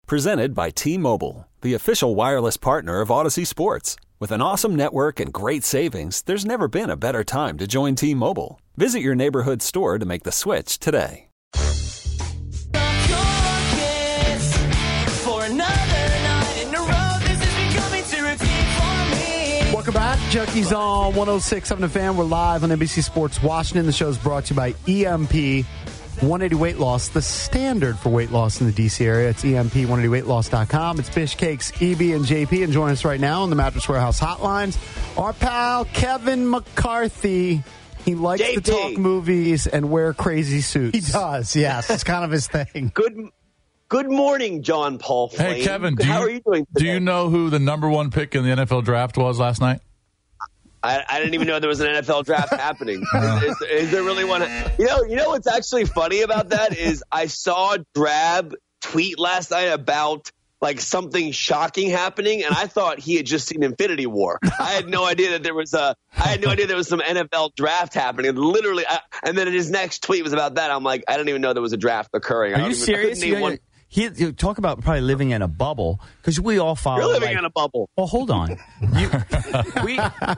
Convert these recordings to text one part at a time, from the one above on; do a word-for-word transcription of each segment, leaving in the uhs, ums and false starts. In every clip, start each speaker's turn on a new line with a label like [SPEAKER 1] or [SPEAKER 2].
[SPEAKER 1] Presented by T-Mobile, the official wireless partner of Odyssey Sports. With an awesome network and great savings, there's never been a better time to join T-Mobile. Visit your neighborhood store to make the switch today.
[SPEAKER 2] Welcome back. Junkies on one oh six point seven The Fan. We're live on N B C Sports Washington. The show is brought to you by E M P one eighty Weight Loss, the standard for weight loss in the D C area. It's E M P one eighty weight loss dot com. It's Bish Cakes, E B, and J P. And join us right now on the Mattress Warehouse hotlines. Our pal, Kevin McCarthy. He likes J P. to talk movies and wear crazy suits.
[SPEAKER 3] He does, yes. It's kind of his thing.
[SPEAKER 4] Good Good morning, John Paul Flame.
[SPEAKER 5] Hey, Kevin. Do
[SPEAKER 4] How
[SPEAKER 5] you,
[SPEAKER 4] are you doing today?
[SPEAKER 5] Do you know who the number one pick in the N F L draft was last night?
[SPEAKER 4] I, I didn't even know there was an N F L draft happening. Is, is, is there really one? You know, you know what's actually funny about that is I saw Drab tweet last night about like something shocking happening, and I thought he had just seen Infinity War. I had no idea that there was a. I had no idea there was some N F L draft happening. Literally, I, and then his next tweet was about that. I'm like, I didn't even know there was a draft occurring.
[SPEAKER 6] Are you serious? He, you talk about probably living in a bubble because we all follow.
[SPEAKER 4] You're living
[SPEAKER 6] like,
[SPEAKER 4] in a bubble.
[SPEAKER 6] Well, hold on. You, we,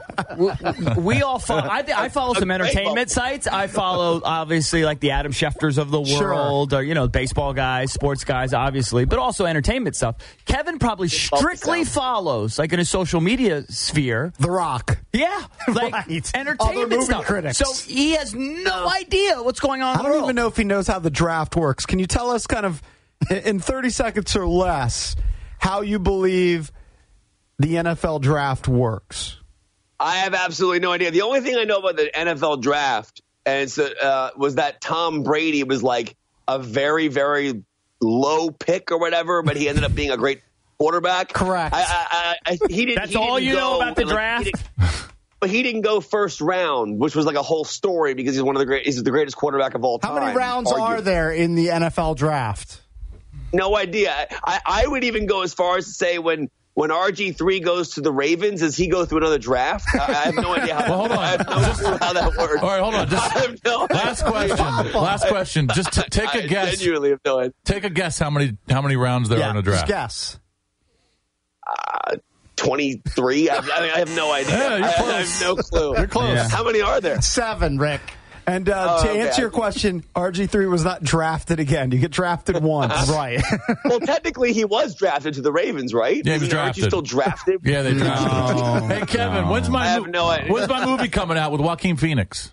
[SPEAKER 6] we we all follow. I, I follow some entertainment sites. I follow obviously like the Adam Schefters of the world, sure. or you know, baseball guys, sports guys, obviously, but also entertainment stuff. Kevin probably strictly follows, like in his social media sphere,
[SPEAKER 2] The Rock.
[SPEAKER 6] Yeah, like
[SPEAKER 3] right.
[SPEAKER 6] entertainment
[SPEAKER 3] Other movie
[SPEAKER 6] stuff.
[SPEAKER 3] critics.
[SPEAKER 6] So he has no idea what's going on.
[SPEAKER 2] I don't even know if he knows how the draft works. Can you tell us kind of in thirty seconds or less how you believe the N F L draft works?
[SPEAKER 4] I have absolutely no idea. The only thing I know about the N F L draft and it's, uh, was that Tom Brady was like a very, very low pick or whatever, but he ended up being a great quarterback.
[SPEAKER 2] Correct.
[SPEAKER 4] I, I, I, he didn't,
[SPEAKER 6] That's
[SPEAKER 4] he
[SPEAKER 6] all
[SPEAKER 4] didn't
[SPEAKER 6] you
[SPEAKER 4] go,
[SPEAKER 6] know about the
[SPEAKER 4] like,
[SPEAKER 6] draft?
[SPEAKER 4] He but he didn't go first round, which was like a whole story because he's one of the great. He's the greatest quarterback of all time.
[SPEAKER 3] How many rounds
[SPEAKER 4] arguably.
[SPEAKER 3] are there in the N F L draft?
[SPEAKER 4] No idea. I, I would even go as far as to say when when R G three goes to the Ravens, does he go through another draft? I, I have no idea how,
[SPEAKER 5] well, hold on.
[SPEAKER 4] I have no clue how that works.
[SPEAKER 5] All right, hold on. Just,
[SPEAKER 4] I have no
[SPEAKER 5] last
[SPEAKER 4] idea.
[SPEAKER 5] question. Last question. Just t- take a
[SPEAKER 4] I
[SPEAKER 5] guess.
[SPEAKER 4] Genuinely have no idea.
[SPEAKER 5] Take a guess how many how many rounds there
[SPEAKER 3] yeah,
[SPEAKER 5] are in a draft.
[SPEAKER 3] Just guess.
[SPEAKER 4] Uh, twenty-three? I, I, mean, I have no idea.
[SPEAKER 5] Yeah, you're
[SPEAKER 4] I,
[SPEAKER 5] close.
[SPEAKER 4] I have no clue.
[SPEAKER 5] You're close.
[SPEAKER 6] Yeah.
[SPEAKER 4] How many are there?
[SPEAKER 3] Seven, Rick.
[SPEAKER 2] And uh,
[SPEAKER 4] Oh,
[SPEAKER 2] to
[SPEAKER 4] okay.
[SPEAKER 2] answer your question, R G three was not drafted again. You get drafted once.
[SPEAKER 3] Right.
[SPEAKER 4] Well, technically, he was drafted to the Ravens, right?
[SPEAKER 5] Yeah, he was
[SPEAKER 4] Isn't R G
[SPEAKER 5] drafted.
[SPEAKER 4] still drafted?
[SPEAKER 5] Yeah, they drafted him. Hey, Kevin, when's my
[SPEAKER 4] I have no idea.
[SPEAKER 5] when's my movie coming out with Joaquin Phoenix?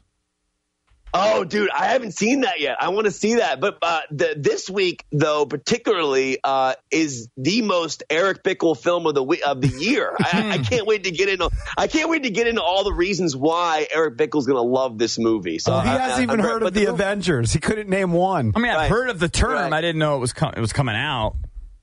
[SPEAKER 4] Oh, dude, I haven't seen that yet. I want to see that. But uh, the, this week, though, particularly, uh, is the most Eric Bickle film of the we- of the year. I, I can't wait to get into. I can't wait to get into all the reasons why Eric Bickle's going to love this movie. So
[SPEAKER 2] Well, he
[SPEAKER 4] I-
[SPEAKER 2] hasn't
[SPEAKER 4] I-
[SPEAKER 2] even
[SPEAKER 4] I-
[SPEAKER 2] heard
[SPEAKER 4] but
[SPEAKER 2] of the
[SPEAKER 4] movie-
[SPEAKER 2] Avengers. He couldn't name one.
[SPEAKER 6] I mean, I've
[SPEAKER 4] Right.
[SPEAKER 6] heard of the term.
[SPEAKER 4] Right.
[SPEAKER 6] I didn't know it was com- it was coming out.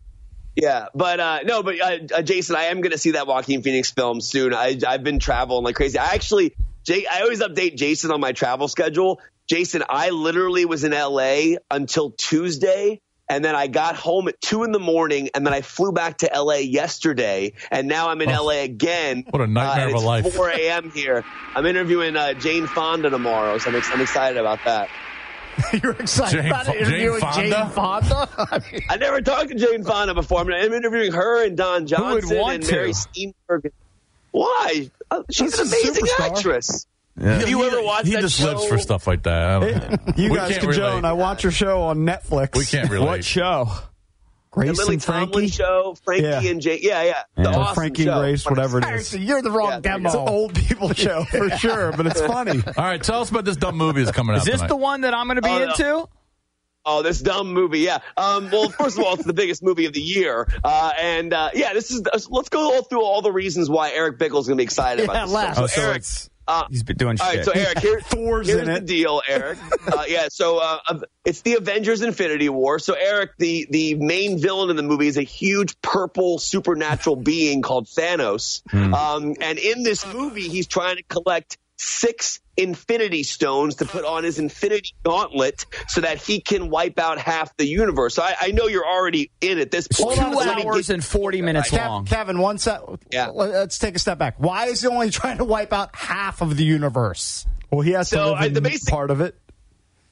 [SPEAKER 4] Yeah, but uh, no, but uh, uh, Jason, I am going to see that Joaquin Phoenix film soon. I, I've been traveling like crazy. I actually, Jay, I always update Jason on my travel schedule. Jason, I literally was in L A until Tuesday, and then I got home at two in the morning, and then I flew back to L A yesterday, and now I'm in
[SPEAKER 5] Oh,
[SPEAKER 4] L A again.
[SPEAKER 5] what a nightmare
[SPEAKER 4] uh, and
[SPEAKER 5] of a life.
[SPEAKER 4] It's four a.m. here. I'm interviewing uh, Jane Fonda tomorrow, so I'm, ex- I'm excited about that.
[SPEAKER 3] You're excited
[SPEAKER 5] Jane
[SPEAKER 3] about
[SPEAKER 5] Fo-
[SPEAKER 3] interviewing
[SPEAKER 5] Jane
[SPEAKER 3] Jane Fonda? I mean,
[SPEAKER 4] I never talked to Jane Fonda before. I'm, I'm interviewing her and Don
[SPEAKER 6] would
[SPEAKER 4] Johnson
[SPEAKER 6] want
[SPEAKER 4] and
[SPEAKER 6] to?
[SPEAKER 4] Mary Steenburgen. Why? Uh, she's
[SPEAKER 2] She's
[SPEAKER 4] an
[SPEAKER 2] a
[SPEAKER 4] amazing
[SPEAKER 2] superstar.
[SPEAKER 4] actress.
[SPEAKER 5] Yeah.
[SPEAKER 4] Have you
[SPEAKER 5] He-
[SPEAKER 4] ever watched
[SPEAKER 5] He
[SPEAKER 4] that
[SPEAKER 5] just
[SPEAKER 4] show?
[SPEAKER 5] lives for stuff like that. I don't-
[SPEAKER 2] You
[SPEAKER 5] we
[SPEAKER 2] guys
[SPEAKER 5] can't
[SPEAKER 2] can
[SPEAKER 5] relate.
[SPEAKER 2] join. I watch your show on Netflix.
[SPEAKER 5] We can't relate.
[SPEAKER 6] What show?
[SPEAKER 2] Grace
[SPEAKER 4] The Lily
[SPEAKER 2] and Frankie.
[SPEAKER 4] Tomlin show, Frankie
[SPEAKER 2] Yeah.
[SPEAKER 4] and Jay. Yeah, yeah. The
[SPEAKER 6] Yeah.
[SPEAKER 2] Or
[SPEAKER 4] awesome
[SPEAKER 2] Frankie
[SPEAKER 4] show.
[SPEAKER 2] and Grace, whatever it is.
[SPEAKER 3] Harrison, you're the wrong
[SPEAKER 4] Yeah, there you
[SPEAKER 3] demo.
[SPEAKER 2] It's an old people show for sure, but it's funny.
[SPEAKER 5] All right, tell us about this dumb movie that's coming out
[SPEAKER 6] Is this
[SPEAKER 5] tonight.
[SPEAKER 6] the one that I'm going to be
[SPEAKER 4] Oh, no.
[SPEAKER 6] into?
[SPEAKER 4] Oh, this dumb movie, yeah. Um, well, first of all, it's the biggest movie of the year, uh, and uh, yeah, this is. Let's go all through all the reasons why Eric Bickle's going to be excited
[SPEAKER 3] Yeah,
[SPEAKER 4] about this.
[SPEAKER 3] laugh.
[SPEAKER 4] film.
[SPEAKER 6] Oh, so
[SPEAKER 4] Eric,
[SPEAKER 6] it's
[SPEAKER 4] uh,
[SPEAKER 6] he's been doing
[SPEAKER 4] all
[SPEAKER 6] shit.
[SPEAKER 4] right, so Eric, here,
[SPEAKER 2] Thor's
[SPEAKER 4] here's
[SPEAKER 2] in
[SPEAKER 4] the
[SPEAKER 2] it.
[SPEAKER 4] deal, Eric. Uh, yeah, so uh, it's the Avengers: Infinity War. So Eric, the the main villain in the movie is a huge purple supernatural being called Thanos, um, and in this movie, he's trying to collect six Infinity Stones to put on his Infinity Gauntlet so that he can wipe out half the universe. So I, I know you're already in at this point.
[SPEAKER 6] Two
[SPEAKER 4] So let me
[SPEAKER 6] hours
[SPEAKER 4] get-
[SPEAKER 6] and forty minutes
[SPEAKER 3] Kev-
[SPEAKER 6] long.
[SPEAKER 3] Kevin, one sec.
[SPEAKER 4] Yeah.
[SPEAKER 3] Let's take a step back. Why is he only trying to wipe out half of the universe?
[SPEAKER 2] Well, he has
[SPEAKER 4] So,
[SPEAKER 2] to live
[SPEAKER 4] I-
[SPEAKER 2] in
[SPEAKER 4] the basic-
[SPEAKER 2] part of it.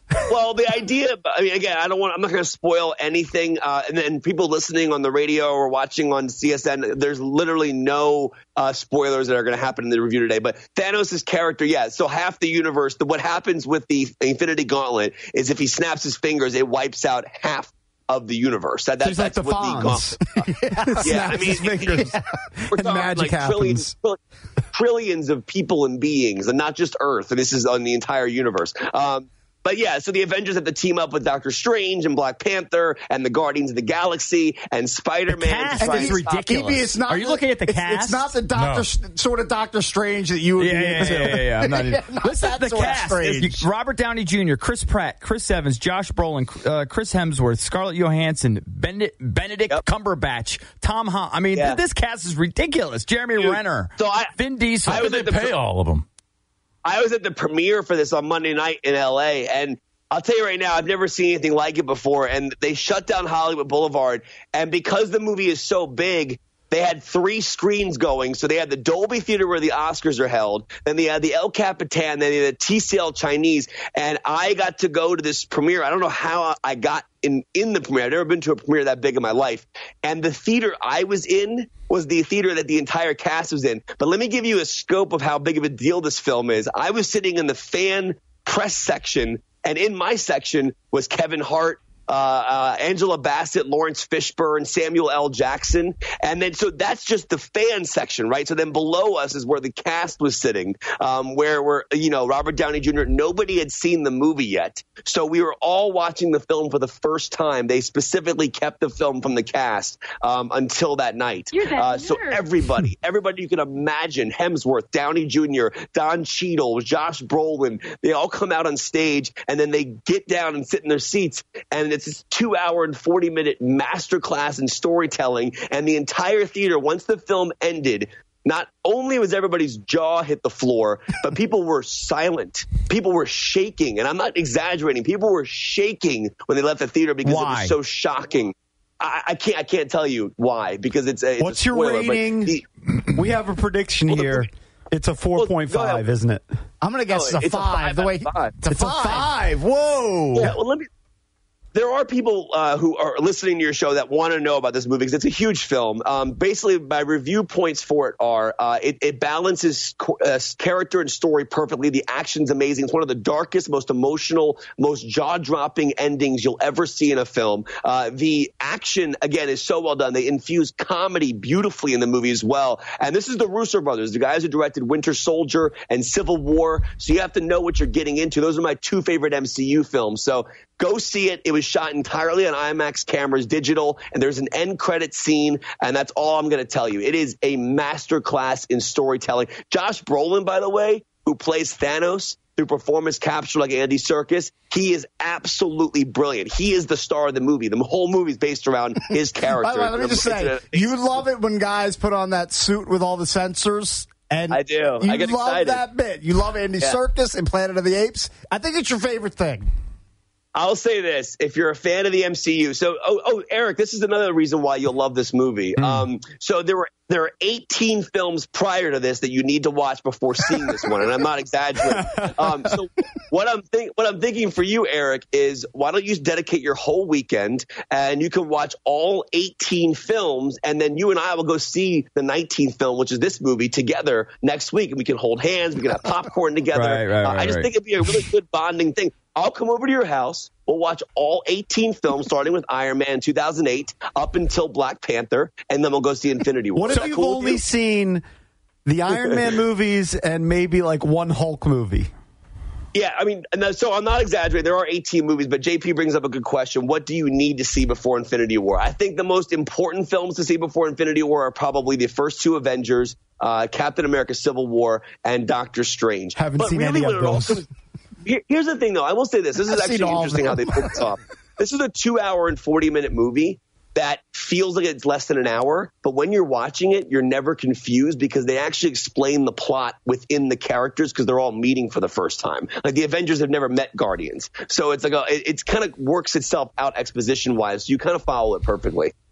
[SPEAKER 4] Well, the idea, I mean, again, I don't want, I'm not going to spoil anything. Uh, and then people listening on the radio or watching on C S N, there's literally no uh, spoilers that are going to happen in the review today. But Thanos' character, yeah, so half the universe, the, what happens with the Infinity Gauntlet is if he snaps his fingers, it wipes out half of the universe. That, that,
[SPEAKER 2] He's like
[SPEAKER 4] that's
[SPEAKER 2] the
[SPEAKER 4] what
[SPEAKER 2] Fonz.
[SPEAKER 4] the gauntlet. yeah, I mean,
[SPEAKER 2] fingers.
[SPEAKER 4] yeah, we're
[SPEAKER 2] And
[SPEAKER 4] talking
[SPEAKER 2] magic
[SPEAKER 4] like trillions,
[SPEAKER 2] happens.
[SPEAKER 4] trillions of people and beings, and not just Earth. And this is on the entire universe. Um, But yeah, so the Avengers have to team up with Doctor Strange and Black Panther and the Guardians of the Galaxy and Spider-Man.
[SPEAKER 6] The cast
[SPEAKER 4] to try
[SPEAKER 6] is
[SPEAKER 4] and stop-
[SPEAKER 6] ridiculous.
[SPEAKER 3] Phoebe, it's not
[SPEAKER 6] Are you
[SPEAKER 3] the-
[SPEAKER 6] looking at the
[SPEAKER 3] it's,
[SPEAKER 6] cast?
[SPEAKER 3] It's not the Doctor
[SPEAKER 5] No.
[SPEAKER 3] sort of Doctor Strange that you would
[SPEAKER 6] Yeah,
[SPEAKER 3] be
[SPEAKER 6] yeah,
[SPEAKER 3] into.
[SPEAKER 6] yeah, yeah, yeah. I'm not even.
[SPEAKER 3] Not
[SPEAKER 6] Listen to
[SPEAKER 3] that
[SPEAKER 6] the
[SPEAKER 3] sort of
[SPEAKER 6] cast:
[SPEAKER 3] strange.
[SPEAKER 6] Robert Downey Junior, Chris Pratt, Chris Evans, Josh Brolin, uh, Chris Hemsworth, Scarlett Johansson, Benedict, Benedict
[SPEAKER 4] Yep.
[SPEAKER 6] Cumberbatch, Tom Holland. I mean,
[SPEAKER 4] Yeah.
[SPEAKER 6] th- this cast is ridiculous. Jeremy
[SPEAKER 4] Dude,
[SPEAKER 6] Renner,
[SPEAKER 4] so I-
[SPEAKER 6] Vin Diesel.
[SPEAKER 4] I
[SPEAKER 5] How
[SPEAKER 4] was
[SPEAKER 5] did
[SPEAKER 4] at
[SPEAKER 5] they
[SPEAKER 4] the
[SPEAKER 5] pay
[SPEAKER 4] pr-
[SPEAKER 5] all of them?
[SPEAKER 4] I was at the premiere for this on Monday night in L A, and I'll tell you right now, I've never seen anything like it before. And they shut down Hollywood Boulevard, and because the movie is so big, they had three screens going. So they had the Dolby Theater where the Oscars are held, then they had the El Capitan, then they had the T C L Chinese, and I got to go to this premiere. I don't know how I got in, in the premiere. I've never been to a premiere that big in my life. And the theater I was in was the theater that the entire cast was in. But let me give you a scope of how big of a deal this film is. I was sitting in the fan press section, and in my section was Kevin Hart, uh, uh, Angela Bassett, Lawrence Fishburne, Samuel L. Jackson. And then, so that's just the fan section, right? So then below us is where the cast was sitting, um, where we're, you know, Robert Downey Junior Nobody had seen the movie yet. So we were all watching the film for the first time. They specifically kept the film from the cast, um, until that night.
[SPEAKER 7] You're that
[SPEAKER 4] uh, so
[SPEAKER 7] nerd.
[SPEAKER 4] everybody, everybody you can imagine, Hemsworth, Downey Junior, Don Cheadle, Josh Brolin, they all come out on stage, and then they get down and sit in their seats, and it's this two hour and forty minute masterclass in storytelling. And the entire theater, once the film ended, not only was everybody's jaw hit the floor, but people were silent. People were shaking. And I'm not exaggerating. People were shaking when they left the theater because
[SPEAKER 6] Why?
[SPEAKER 4] it was so shocking. I, I can't I can't tell you why, because it's a, it's
[SPEAKER 2] What's
[SPEAKER 4] a
[SPEAKER 2] your
[SPEAKER 4] spoiler, but
[SPEAKER 2] rating?
[SPEAKER 4] the-
[SPEAKER 2] We have a prediction
[SPEAKER 4] Well, the-
[SPEAKER 2] here. It's a four point
[SPEAKER 4] Well, go
[SPEAKER 2] five,
[SPEAKER 4] ahead.
[SPEAKER 2] isn't it?
[SPEAKER 3] I'm going to guess
[SPEAKER 4] Oh,
[SPEAKER 3] it's a
[SPEAKER 4] it's a
[SPEAKER 3] five.
[SPEAKER 4] five
[SPEAKER 3] the
[SPEAKER 4] out
[SPEAKER 3] way
[SPEAKER 4] of five.
[SPEAKER 3] It's a
[SPEAKER 2] It's a
[SPEAKER 3] five.
[SPEAKER 2] five. Whoa.
[SPEAKER 4] Yeah, well, let me. There are people uh, who are listening to your show that want to know about this movie because it's a huge film. Um, basically, my review points for it are uh, it, it balances co- uh, character and story perfectly. The action's amazing. It's one of the darkest, most emotional, most jaw-dropping endings you'll ever see in a film. Uh, the action, again, is so well done. They infuse comedy beautifully in the movie as well. And this is the Russo brothers, the guys who directed Winter Soldier and Civil War. So you have to know what you're getting into. Those are my two favorite M C U films. So go see it. It was shot entirely on IMAX cameras, digital, and there's an end credit scene, and that's all I'm going to tell you. It is a masterclass in storytelling. Josh Brolin, by the way, who plays Thanos through performance capture like Andy Serkis, he is absolutely brilliant. He is the star of the movie. The whole movie is based around his character.
[SPEAKER 3] By the way, let me just say,
[SPEAKER 4] It's a-
[SPEAKER 3] you love it when guys put on that suit with all the sensors. And
[SPEAKER 4] I do.
[SPEAKER 3] You
[SPEAKER 4] I get
[SPEAKER 3] love
[SPEAKER 4] excited.
[SPEAKER 3] that bit. You love Andy
[SPEAKER 4] Yeah.
[SPEAKER 3] Serkis and Planet of the Apes. I think it's your favorite thing.
[SPEAKER 4] I'll say this: if you're a fan of the M C U, so oh, oh, Eric, this is another reason why you'll love this movie.
[SPEAKER 2] Mm.
[SPEAKER 4] Um, so there were there are eighteen films prior to this that you need to watch before seeing this one, and I'm not exaggerating. Um, so what I'm think what I'm thinking for you, Eric, is why don't you dedicate your whole weekend and you can watch all eighteen films, and then you and I will go see the nineteenth film, which is this movie, together next week, and we can hold hands, we can have popcorn together.
[SPEAKER 6] Right, right,
[SPEAKER 4] Uh, I
[SPEAKER 6] right,
[SPEAKER 4] just
[SPEAKER 6] right.
[SPEAKER 4] think it'd be a really good bonding thing. I'll come over to your house. We'll watch all eighteen films, starting with Iron Man two thousand eight up until Black Panther, and then we'll go see Infinity War.
[SPEAKER 2] What
[SPEAKER 4] Is
[SPEAKER 2] if
[SPEAKER 4] that
[SPEAKER 2] you've
[SPEAKER 4] cool with
[SPEAKER 2] only
[SPEAKER 4] you?
[SPEAKER 2] seen the Iron Man movies and maybe like one Hulk movie?
[SPEAKER 4] Yeah, I mean, no, so I'm not exaggerating. There are eighteen movies, but J P brings up a good question. What do you need to see before Infinity War? I think the most important films to see before Infinity War are probably the first two Avengers, uh, Captain America Civil War, and Doctor Strange.
[SPEAKER 2] Haven't
[SPEAKER 4] but
[SPEAKER 2] seen
[SPEAKER 4] really,
[SPEAKER 2] any
[SPEAKER 4] when
[SPEAKER 2] of
[SPEAKER 4] it all
[SPEAKER 2] those.
[SPEAKER 4] comes- Here- Here's the thing, though. I will say this. This is
[SPEAKER 3] I've
[SPEAKER 4] actually
[SPEAKER 3] seen all of
[SPEAKER 4] interesting how they
[SPEAKER 3] them.
[SPEAKER 4] put this off. This is a two hour and forty minute movie that feels like it's less than an hour. But when you're watching it, you're never confused because they actually explain the plot within the characters because they're all meeting for the first time. Like the Avengers have never met Guardians. So it's like a, it, it's kind of works itself out exposition wise. So you kind of follow it perfectly.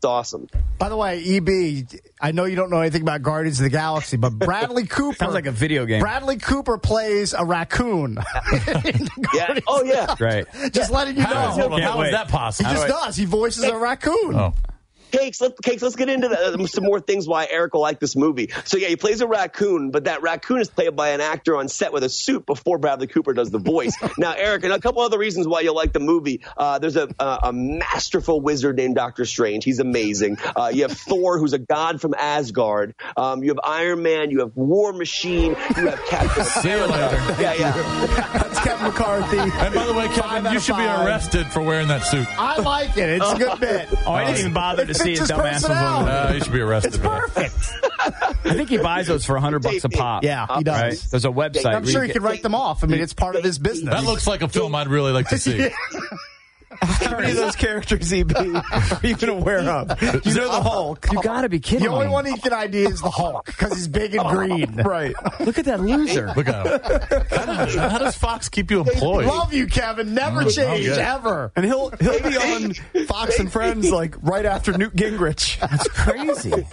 [SPEAKER 4] It's awesome.
[SPEAKER 3] By the way, E B, I know you don't know anything about Guardians of the Galaxy, but Bradley Cooper
[SPEAKER 6] sounds like a video game.
[SPEAKER 3] Bradley Cooper plays a raccoon.
[SPEAKER 4] Yeah. Oh yeah.
[SPEAKER 6] Right.
[SPEAKER 3] Just letting you know.
[SPEAKER 5] How, hold on,
[SPEAKER 6] Can't
[SPEAKER 5] how
[SPEAKER 6] wait.
[SPEAKER 5] is that possible?
[SPEAKER 3] He just does. He voices a raccoon.
[SPEAKER 5] Oh.
[SPEAKER 4] Cakes, let, Cakes, let's get into the, some more things why Eric will like this movie. So, yeah, he plays a raccoon, but that raccoon is played by an actor on set with a suit before Bradley Cooper does the voice. Now, Eric, and a couple other reasons why you'll like the movie. Uh, there's a, a, a masterful wizard named Doctor Strange. He's amazing. Uh, you have Thor, who's a god from Asgard. Um, you have Iron Man. You have War Machine. You have Captain
[SPEAKER 5] See you later.
[SPEAKER 4] Yeah, yeah.
[SPEAKER 3] That's Kevin McCarthy.
[SPEAKER 5] And by the way, Kevin, you should be arrested for wearing that suit.
[SPEAKER 3] I like it. It's a good bit.
[SPEAKER 6] Oh, I didn't even bother to see his
[SPEAKER 3] his
[SPEAKER 6] dumbass was on
[SPEAKER 5] Uh, you should be arrested.
[SPEAKER 3] It's perfect.
[SPEAKER 6] I think he buys those for a hundred bucks a pop.
[SPEAKER 3] Yeah, he does.
[SPEAKER 6] Right? There's a website.
[SPEAKER 3] I'm
[SPEAKER 6] where
[SPEAKER 3] sure
[SPEAKER 6] you
[SPEAKER 3] he
[SPEAKER 6] can-
[SPEAKER 3] can write them off. I mean, it's part of his business.
[SPEAKER 5] That looks like a film I'd really like to see.
[SPEAKER 2] How many of those characters, E B, are you going to wear up? You know the Hulk.
[SPEAKER 6] You got to be kidding
[SPEAKER 3] The only
[SPEAKER 6] me.
[SPEAKER 3] one he can I D is the Hulk because he's big and green.
[SPEAKER 2] Right.
[SPEAKER 6] Look at that loser.
[SPEAKER 5] Look at him. How does, how does Fox keep you employed?
[SPEAKER 3] Love you, Kevin. Never
[SPEAKER 5] Oh,
[SPEAKER 3] change,
[SPEAKER 5] good.
[SPEAKER 3] ever.
[SPEAKER 2] And he'll he'll be on Fox and Friends like right after Newt Gingrich.
[SPEAKER 6] That's crazy.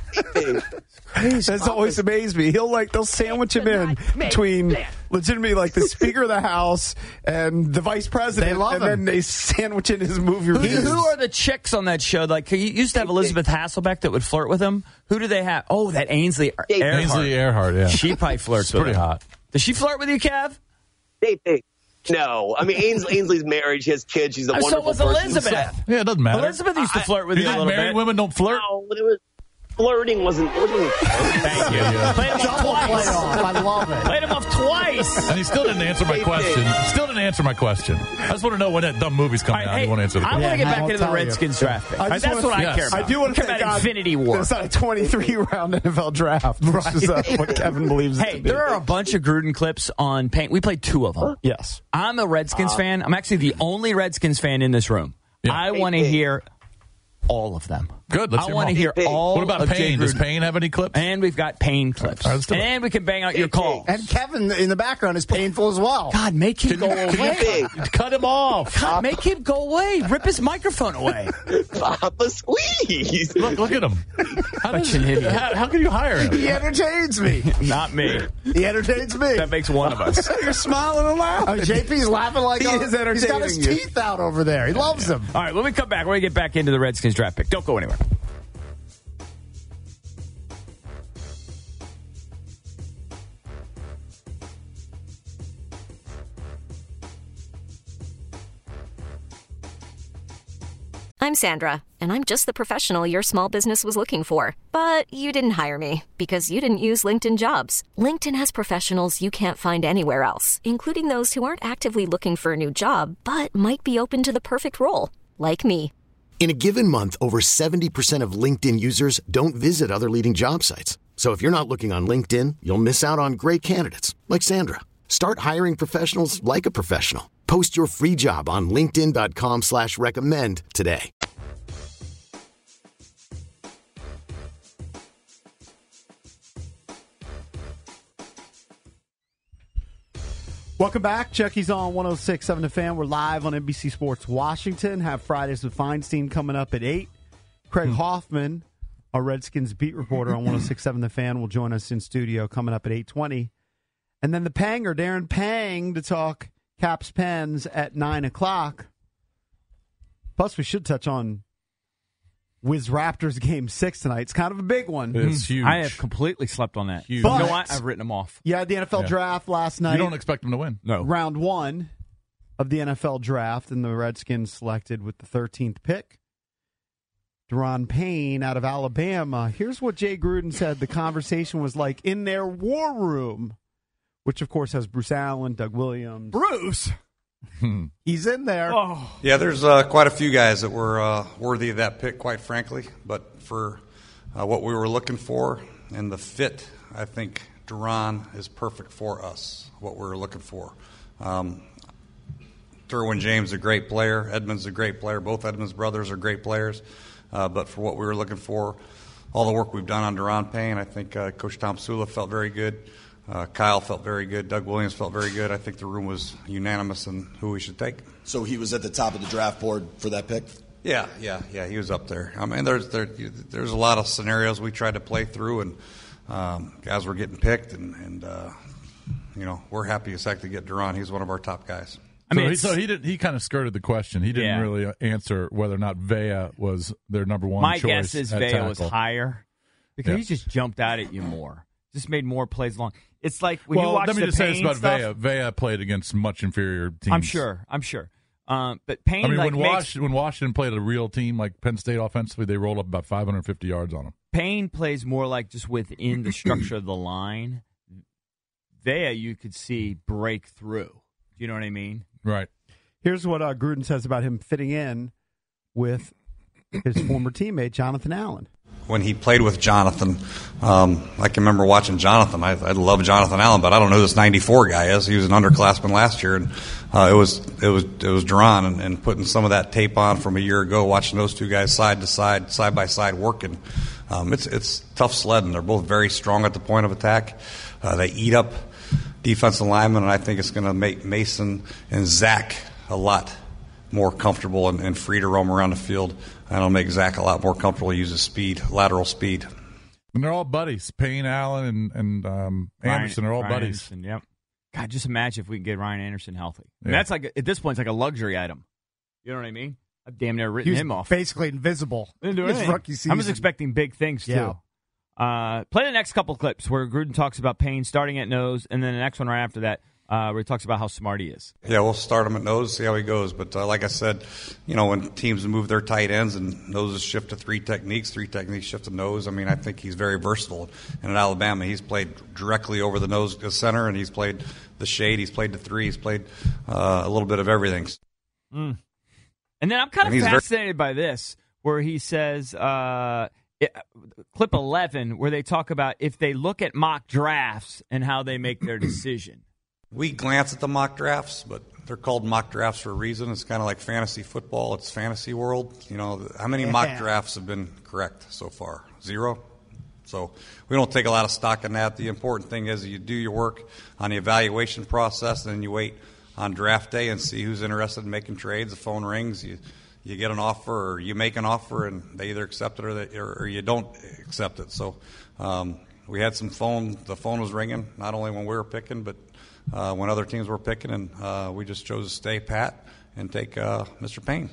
[SPEAKER 2] That's always amazed me. He'll like they'll sandwich him in between legitimately like the Speaker of the House and the Vice President,
[SPEAKER 3] They love
[SPEAKER 2] and
[SPEAKER 3] him.
[SPEAKER 2] then they sandwich in his movie
[SPEAKER 6] Who,
[SPEAKER 2] reviews.
[SPEAKER 6] who are the chicks on that show? Like, you used to have Elizabeth Hasselbeck that would flirt with him. Who do they have? Oh, that Ainsley Earhart.
[SPEAKER 5] Ainsley Earhart, yeah.
[SPEAKER 6] She probably flirts with
[SPEAKER 5] pretty
[SPEAKER 6] him.
[SPEAKER 5] hot.
[SPEAKER 6] Does she flirt with you, Kev?
[SPEAKER 4] They think. No. I mean, Ainsley, Ainsley's married. She has kids. She's a
[SPEAKER 6] Uh, so
[SPEAKER 4] wonderful
[SPEAKER 6] was
[SPEAKER 4] person.
[SPEAKER 6] Elizabeth.
[SPEAKER 5] Yeah, it doesn't matter.
[SPEAKER 6] Elizabeth used to flirt with
[SPEAKER 5] you
[SPEAKER 6] you a
[SPEAKER 5] think
[SPEAKER 6] little
[SPEAKER 5] married
[SPEAKER 6] bit.
[SPEAKER 5] women don't flirt?
[SPEAKER 4] No, but it was flirting wasn't. It wasn't
[SPEAKER 6] Thank you.
[SPEAKER 5] Yeah.
[SPEAKER 6] Played him off
[SPEAKER 3] Double
[SPEAKER 6] twice.
[SPEAKER 3] playoff. I love it.
[SPEAKER 6] Played him off twice.
[SPEAKER 5] And he still didn't answer my
[SPEAKER 4] Same
[SPEAKER 5] question.
[SPEAKER 4] thing.
[SPEAKER 5] Still didn't answer my question. I just want to know when that dumb movie's
[SPEAKER 6] All
[SPEAKER 5] coming
[SPEAKER 6] right,
[SPEAKER 5] out.
[SPEAKER 6] hey,
[SPEAKER 5] You want to answer the
[SPEAKER 6] I
[SPEAKER 5] question.
[SPEAKER 6] want to get
[SPEAKER 3] Yeah,
[SPEAKER 6] back
[SPEAKER 3] I'll
[SPEAKER 6] into the
[SPEAKER 3] tell you.
[SPEAKER 6] Redskins draft pick.
[SPEAKER 2] I
[SPEAKER 6] All right,
[SPEAKER 2] just
[SPEAKER 6] that's
[SPEAKER 2] wanna-
[SPEAKER 6] what I
[SPEAKER 5] yes.
[SPEAKER 6] care about.
[SPEAKER 2] I do want to
[SPEAKER 6] care
[SPEAKER 2] thank
[SPEAKER 6] about
[SPEAKER 2] God
[SPEAKER 6] Infinity War.
[SPEAKER 2] It's not a twenty-three round N F L draft, which is uh, what Kevin believes. it
[SPEAKER 6] Hey,
[SPEAKER 2] to be.
[SPEAKER 6] there are a bunch of Gruden clips on Paint. We played two of them.
[SPEAKER 2] Yes.
[SPEAKER 6] I'm a Redskins fan. I'm actually the only Redskins fan in this room.
[SPEAKER 5] Yeah.
[SPEAKER 6] I want to
[SPEAKER 4] Hey, hey.
[SPEAKER 6] hear all of them.
[SPEAKER 5] Good. Let's
[SPEAKER 6] I
[SPEAKER 5] hear
[SPEAKER 6] want to
[SPEAKER 5] more.
[SPEAKER 6] hear
[SPEAKER 4] Hey, hey.
[SPEAKER 6] all
[SPEAKER 5] What about
[SPEAKER 6] of Jay
[SPEAKER 5] Payne? Does
[SPEAKER 6] Gruden.
[SPEAKER 5] Payne have any clips?
[SPEAKER 6] And we've got Payne clips.
[SPEAKER 5] All right, let's do it.
[SPEAKER 6] And we can bang out your
[SPEAKER 4] Hey, hey.
[SPEAKER 6] calls.
[SPEAKER 3] And Kevin in the background is painful as well.
[SPEAKER 6] God, make him go away.
[SPEAKER 4] Hey,
[SPEAKER 5] Cut him off.
[SPEAKER 6] God, make him go away. Rip his microphone away.
[SPEAKER 4] Papa Squeeze.
[SPEAKER 5] Look, look at him. How, does,
[SPEAKER 6] Such an idiot.
[SPEAKER 5] how, how can you hire him?
[SPEAKER 3] He entertains me.
[SPEAKER 6] Not me.
[SPEAKER 3] He entertains me.
[SPEAKER 6] That makes one of us.
[SPEAKER 2] You're smiling and laughing.
[SPEAKER 3] Oh, J P's laughing like
[SPEAKER 2] He
[SPEAKER 3] a,
[SPEAKER 2] is
[SPEAKER 3] he's got his
[SPEAKER 2] entertaining you.
[SPEAKER 3] teeth out over there. He loves them.
[SPEAKER 6] All right, when we come back, we're going to get back into the Redskins draft pick. Don't go anywhere.
[SPEAKER 7] I'm Sandra, and I'm just the professional your small business was looking for. But you didn't hire me because you didn't use LinkedIn Jobs. LinkedIn has professionals you can't find anywhere else, including those who aren't actively looking for a new job, but might be open to the perfect role, like me.
[SPEAKER 8] In a given month, over seventy percent of LinkedIn users don't visit other leading job sites. So if you're not looking on LinkedIn, you'll miss out on great candidates like Sandra. Start hiring professionals like a professional. Post your free job on linkedin dot com slash recommend today.
[SPEAKER 2] Welcome back. Chucky's on one oh six point seven The Fan. We're live on N B C Sports Washington. Have Fridays with Feinstein coming up at eight. Craig Hoffman, our Redskins beat reporter on one oh six point seven The Fan, will join us in studio coming up at eight twenty. And then the Panger, Darren Pang, to talk Caps Pens at nine o'clock. Plus, we should touch on Wiz Raptors Game six tonight. It's kind of a big one.
[SPEAKER 5] It's huge.
[SPEAKER 6] I have completely slept on that.
[SPEAKER 5] Huge.
[SPEAKER 6] But you know
[SPEAKER 2] But-
[SPEAKER 6] what? I've written them off.
[SPEAKER 2] You had the N F L
[SPEAKER 5] Yeah.
[SPEAKER 2] draft last night.
[SPEAKER 5] You don't expect him to win.
[SPEAKER 6] No.
[SPEAKER 2] Round one of the N F L draft, and the Redskins selected with the thirteenth pick Deron Payne out of Alabama. Here's what Jay Gruden said the conversation was like in their war room, which, of course, has Bruce Allen, Doug Williams.
[SPEAKER 3] Bruce.
[SPEAKER 2] He's in there.
[SPEAKER 9] Yeah, there's uh, quite a few guys that were uh, worthy of that pick, quite frankly. But for uh, what we were looking for and the fit, I think Deron is perfect for us, what we were looking for. Um, Derwin James is a great player. Edmonds a great player. Both Edmonds brothers are great players. Uh, but for what we were looking for, all the work we've done on Deron Payne, I think uh, Coach Tom Sula felt very good. Uh, Kyle felt very good. Doug Williams felt very good. I think the room was unanimous in who we should take.
[SPEAKER 10] So he was at the top of the draft board for that pick?
[SPEAKER 9] Yeah, yeah, yeah. He was up there. I mean, there's there, there's a lot of scenarios we tried to play through, and um, guys were getting picked, and, and uh, you know, we're happy as heck to get Duran. He's one of our top guys.
[SPEAKER 5] I mean, so he, so he did. He kind of skirted the question. He didn't
[SPEAKER 6] Yeah.
[SPEAKER 5] really answer whether or not Vea was their number one
[SPEAKER 6] My
[SPEAKER 5] choice.
[SPEAKER 6] guess is
[SPEAKER 5] at
[SPEAKER 6] Vea
[SPEAKER 5] tackle.
[SPEAKER 6] was higher because
[SPEAKER 5] Yeah.
[SPEAKER 6] he just jumped out at you more. Just made more plays long. It's like when
[SPEAKER 5] well,
[SPEAKER 6] you watch
[SPEAKER 5] let me
[SPEAKER 6] the
[SPEAKER 5] just say this
[SPEAKER 6] Payne
[SPEAKER 5] about
[SPEAKER 6] stuff.
[SPEAKER 5] Vea. Vea played against much inferior teams.
[SPEAKER 6] I'm sure. I'm sure. Um, but Payne,
[SPEAKER 5] I mean,
[SPEAKER 6] like,
[SPEAKER 5] when,
[SPEAKER 6] makes,
[SPEAKER 5] Wash, when Washington played a real team like Penn State offensively, they rolled up about five hundred fifty yards on them.
[SPEAKER 6] Payne plays more like just within the structure of the line. Vea, you could see break through. Do you know what I mean?
[SPEAKER 5] Right.
[SPEAKER 2] Here's what uh, Gruden says about him fitting in with his former teammate, Jonathan Allen.
[SPEAKER 9] When he played with Jonathan, um, I can remember watching Jonathan. I, I love Jonathan Allen, but I don't know who this ninety-four guy is. He was an underclassman last year, and uh, it was it was it was Duran, and, and putting some of that tape on from a year ago, watching those two guys side to side, side by side, working. Um, it's it's tough sledding. They're both very strong at the point of attack. Uh, they eat up defensive linemen, and I think it's going to make Mason and Zach a lot more comfortable and, and free to roam around the field. And it'll make Zach a lot more comfortable to use his speed, lateral speed.
[SPEAKER 5] And they're all buddies. Payne, Allen, and, and um, Anderson
[SPEAKER 6] Ryan,
[SPEAKER 5] are all
[SPEAKER 6] Ryan
[SPEAKER 5] buddies.
[SPEAKER 6] Anderson, yep. God, just imagine if we can get Ryan Anderson healthy. I mean,
[SPEAKER 5] Yeah.
[SPEAKER 6] that's like at this point, it's like a luxury item. You know what I mean? I've damn near written
[SPEAKER 2] He was
[SPEAKER 6] him off.
[SPEAKER 2] basically invisible.
[SPEAKER 6] Didn't do
[SPEAKER 2] his
[SPEAKER 6] anything.
[SPEAKER 2] rookie season.
[SPEAKER 6] I was expecting big things too.
[SPEAKER 2] Yeah.
[SPEAKER 6] Uh, play the next couple clips where Gruden talks about Payne starting at nose, and then the next one right after that, uh, where he talks about how smart he is.
[SPEAKER 9] Yeah, we'll start him at nose, see how he goes. But uh, like I said, you know, when teams move their tight ends and noses shift to three techniques, three techniques shift to nose, I mean, I think he's very versatile. And at Alabama, he's played directly over the nose center, and he's played the shade, he's played the three, he's played uh, a little bit of everything.
[SPEAKER 6] Mm. And then I'm kind
[SPEAKER 9] And
[SPEAKER 6] of
[SPEAKER 9] he's very-
[SPEAKER 6] fascinated by this, where he says, uh, it, clip eleven, where they talk about if they look at mock drafts and how they make their decision.
[SPEAKER 9] We glance at the mock drafts, but they're called mock drafts for a reason. It's kind of like fantasy football. It's fantasy world. You know, how many mock drafts have been correct so far? Zero. So we don't take a lot of stock in that. The important thing is you do your work on the evaluation process, and then you wait on draft day and see who's interested in making trades. The phone rings. You you get an offer, or you make an offer, and they either accept it or, they, or, or you don't accept it. So um, we had some phone. The phone was ringing, not only when we were picking, but uh, when other teams were picking, and uh, we just chose to stay pat and take uh, Mister Payne.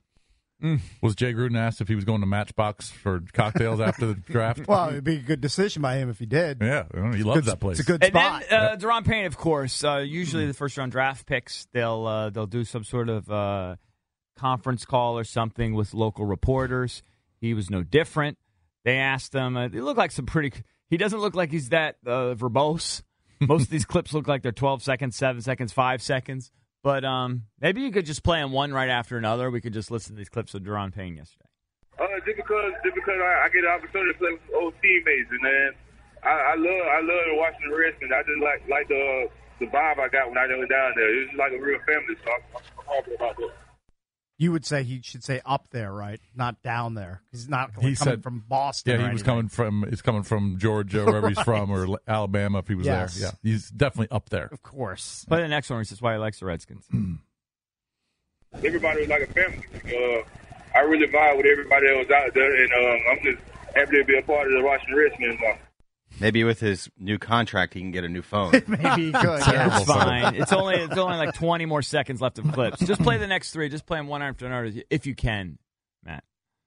[SPEAKER 5] Mm. Was Jay Gruden asked if he was going to Matchbox for cocktails after the draft?
[SPEAKER 2] Well, it'd be a good decision by him if he did.
[SPEAKER 5] Yeah, he loves
[SPEAKER 2] Good-
[SPEAKER 5] that place.
[SPEAKER 2] It's a good
[SPEAKER 6] And
[SPEAKER 2] spot.
[SPEAKER 6] then uh, Deron Payne, of course, uh, usually the first round draft picks, they'll uh, they'll do some sort of uh, conference call or something with local reporters. He was no different. They asked him. Uh, they look like some pretty. He doesn't look like he's that uh, verbose. Most of these clips look like they're twelve seconds, seven seconds, five seconds. But um, maybe you could just play them one right after another. We could just listen to these clips of Deron Payne yesterday.
[SPEAKER 10] Uh, just because, just because I, I get the opportunity to play with old teammates, and then I, I love, I love the Washington Redskins. I just like, like the the vibe I got when I went down there. It was like a real family, so I'm, I'm happy about that.
[SPEAKER 2] You would say he should say up there, right? Not down there. He's not
[SPEAKER 5] He
[SPEAKER 2] coming
[SPEAKER 5] said-
[SPEAKER 2] from Boston.
[SPEAKER 5] Yeah,
[SPEAKER 2] or
[SPEAKER 5] he was
[SPEAKER 2] anything.
[SPEAKER 5] coming from. He's coming from Georgia, wherever he's from, or Alabama if he was
[SPEAKER 2] Yes.
[SPEAKER 5] there. Yeah, he's definitely up there.
[SPEAKER 2] Of course.
[SPEAKER 6] Play the next one. This is why he likes the Redskins.
[SPEAKER 10] Everybody was like a family. Uh, I really vibe with everybody that was out there, and um, I'm just happy to be a part of the Washington Redskins now.
[SPEAKER 11] Maybe with his new contract, he can get a new phone.
[SPEAKER 2] Maybe he could.
[SPEAKER 5] Terrible
[SPEAKER 6] It's fine. It's only it's only like twenty more seconds left of clips. Just play the next three. Just play them one after another if you can, Matt.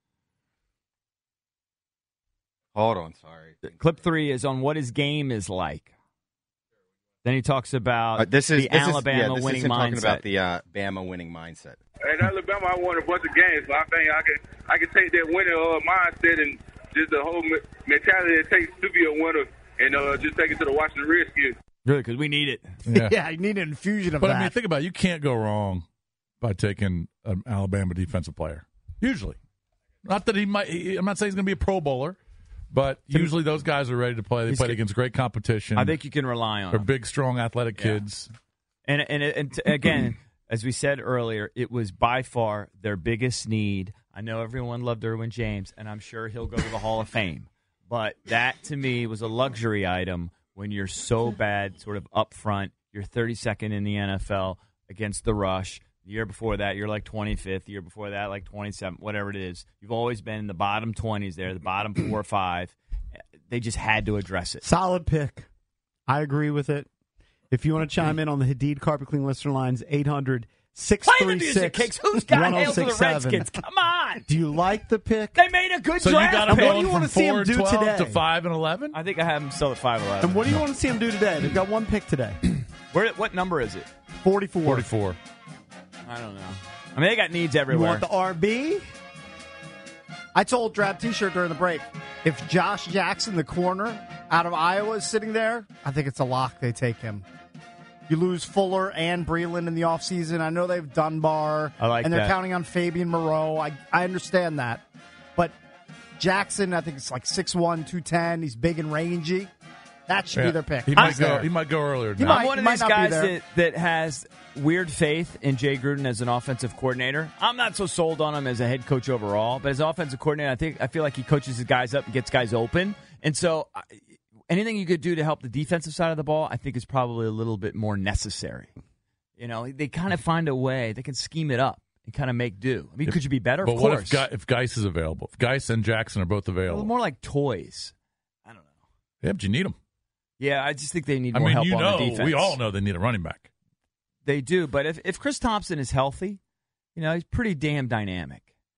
[SPEAKER 11] Hold on, sorry.
[SPEAKER 6] Clip three is on what his game is like. Then he talks about
[SPEAKER 11] Uh, this is
[SPEAKER 6] the
[SPEAKER 11] this
[SPEAKER 6] Alabama
[SPEAKER 11] is, yeah, this
[SPEAKER 6] winning
[SPEAKER 11] is him talking
[SPEAKER 6] mindset.
[SPEAKER 11] about the uh, Bama winning mindset.
[SPEAKER 10] In Alabama, I won a bunch of games, so I think I can I can take that winning uh, mindset and just the whole me- mentality it takes to be a winner, and uh, just take it to the Washington Redskins.
[SPEAKER 6] Really, because we need it.
[SPEAKER 5] Yeah.
[SPEAKER 2] Yeah, you need an infusion of
[SPEAKER 5] But
[SPEAKER 2] that.
[SPEAKER 5] I mean, think about it. You can't go wrong by taking an Alabama defensive player. Usually, not that he might. He, I'm not saying he's going to be a Pro Bowler, but usually those guys are ready to play. They
[SPEAKER 6] He's
[SPEAKER 5] played
[SPEAKER 6] g-
[SPEAKER 5] against great competition.
[SPEAKER 6] I think you can rely on
[SPEAKER 5] They're
[SPEAKER 6] him.
[SPEAKER 5] big, strong, athletic
[SPEAKER 6] Yeah.
[SPEAKER 5] kids.
[SPEAKER 6] And and and t- again, as we said earlier, it was by far their biggest need. I know everyone loved Derwin James, and I'm sure he'll go to the Hall of Fame. But that to me was a luxury item when you're so bad, sort of up front. You're thirty-second in the N F L against the rush. The year before that, you're like twenty-fifth. The year before that, like twenty-seventh, whatever it is. You've always been in the bottom twenties there, the bottom four or five. They just had to address it.
[SPEAKER 2] Solid pick. I agree with it. If you want to chime in on the Hadid Carpet Clean listener lines, eight hundred, six three six,
[SPEAKER 6] Who's got Hail to the Redskins? Come on.
[SPEAKER 2] Do you like the pick?
[SPEAKER 6] They made a good
[SPEAKER 5] So
[SPEAKER 6] draft
[SPEAKER 5] you got him
[SPEAKER 6] pick.
[SPEAKER 2] What do
[SPEAKER 5] going
[SPEAKER 2] you want
[SPEAKER 5] from
[SPEAKER 2] to see him
[SPEAKER 5] four
[SPEAKER 2] do
[SPEAKER 5] twelve
[SPEAKER 2] today?
[SPEAKER 5] to five and eleven?
[SPEAKER 6] I think I have him still at five eleven.
[SPEAKER 2] And what do you want to see him do today? They've got one pick today.
[SPEAKER 6] Where? What number is it?
[SPEAKER 2] forty-four.
[SPEAKER 5] forty-four.
[SPEAKER 6] I don't know. I mean, they got needs
[SPEAKER 2] You
[SPEAKER 6] everywhere.
[SPEAKER 2] want the R B?
[SPEAKER 3] I told Drab T-shirt during the break, if Josh Jackson, the corner out of Iowa, is sitting there, I think it's a lock they take him. You lose Fuller and Breland in the offseason. I know they've Dunbar,
[SPEAKER 6] I like
[SPEAKER 3] and they're
[SPEAKER 6] that.
[SPEAKER 3] counting on Fabian Moreau. I, I understand that. But Jackson, I think it's like six one, two ten. He's big and rangy. That should
[SPEAKER 5] Yeah.
[SPEAKER 3] be their pick.
[SPEAKER 5] He might
[SPEAKER 3] He's
[SPEAKER 5] go.
[SPEAKER 3] there.
[SPEAKER 5] He might go earlier.
[SPEAKER 3] He
[SPEAKER 5] than
[SPEAKER 3] might-
[SPEAKER 5] that.
[SPEAKER 6] I'm one of
[SPEAKER 3] might
[SPEAKER 6] these
[SPEAKER 3] not be
[SPEAKER 6] guys
[SPEAKER 3] there.
[SPEAKER 6] that, that has weird faith in Jay Gruden as an offensive coordinator. I'm not so sold on him as a head coach overall, but as an offensive coordinator, I think I feel like he coaches his guys up and gets guys open. And so, I- anything you could do to help the defensive side of the ball, I think is probably a little bit more necessary. You know, they kind of find a way; they can scheme it up and kind of make do. I mean,
[SPEAKER 5] If-
[SPEAKER 6] could you be better?
[SPEAKER 5] But
[SPEAKER 6] Of
[SPEAKER 5] what
[SPEAKER 6] course.
[SPEAKER 5] if, Ge- if Geis is available? If Geis and Jackson are both
[SPEAKER 6] A
[SPEAKER 5] available,
[SPEAKER 6] little more like toys. I don't know.
[SPEAKER 5] yeah, but you need them.
[SPEAKER 6] Yeah, I just think they need
[SPEAKER 5] I
[SPEAKER 6] more
[SPEAKER 5] mean,
[SPEAKER 6] help
[SPEAKER 5] you
[SPEAKER 6] on
[SPEAKER 5] know,
[SPEAKER 6] the defense.
[SPEAKER 5] we all know they need a running back.
[SPEAKER 6] They do, but if, if Chris Thompson is healthy, you know, he's pretty damn dynamic.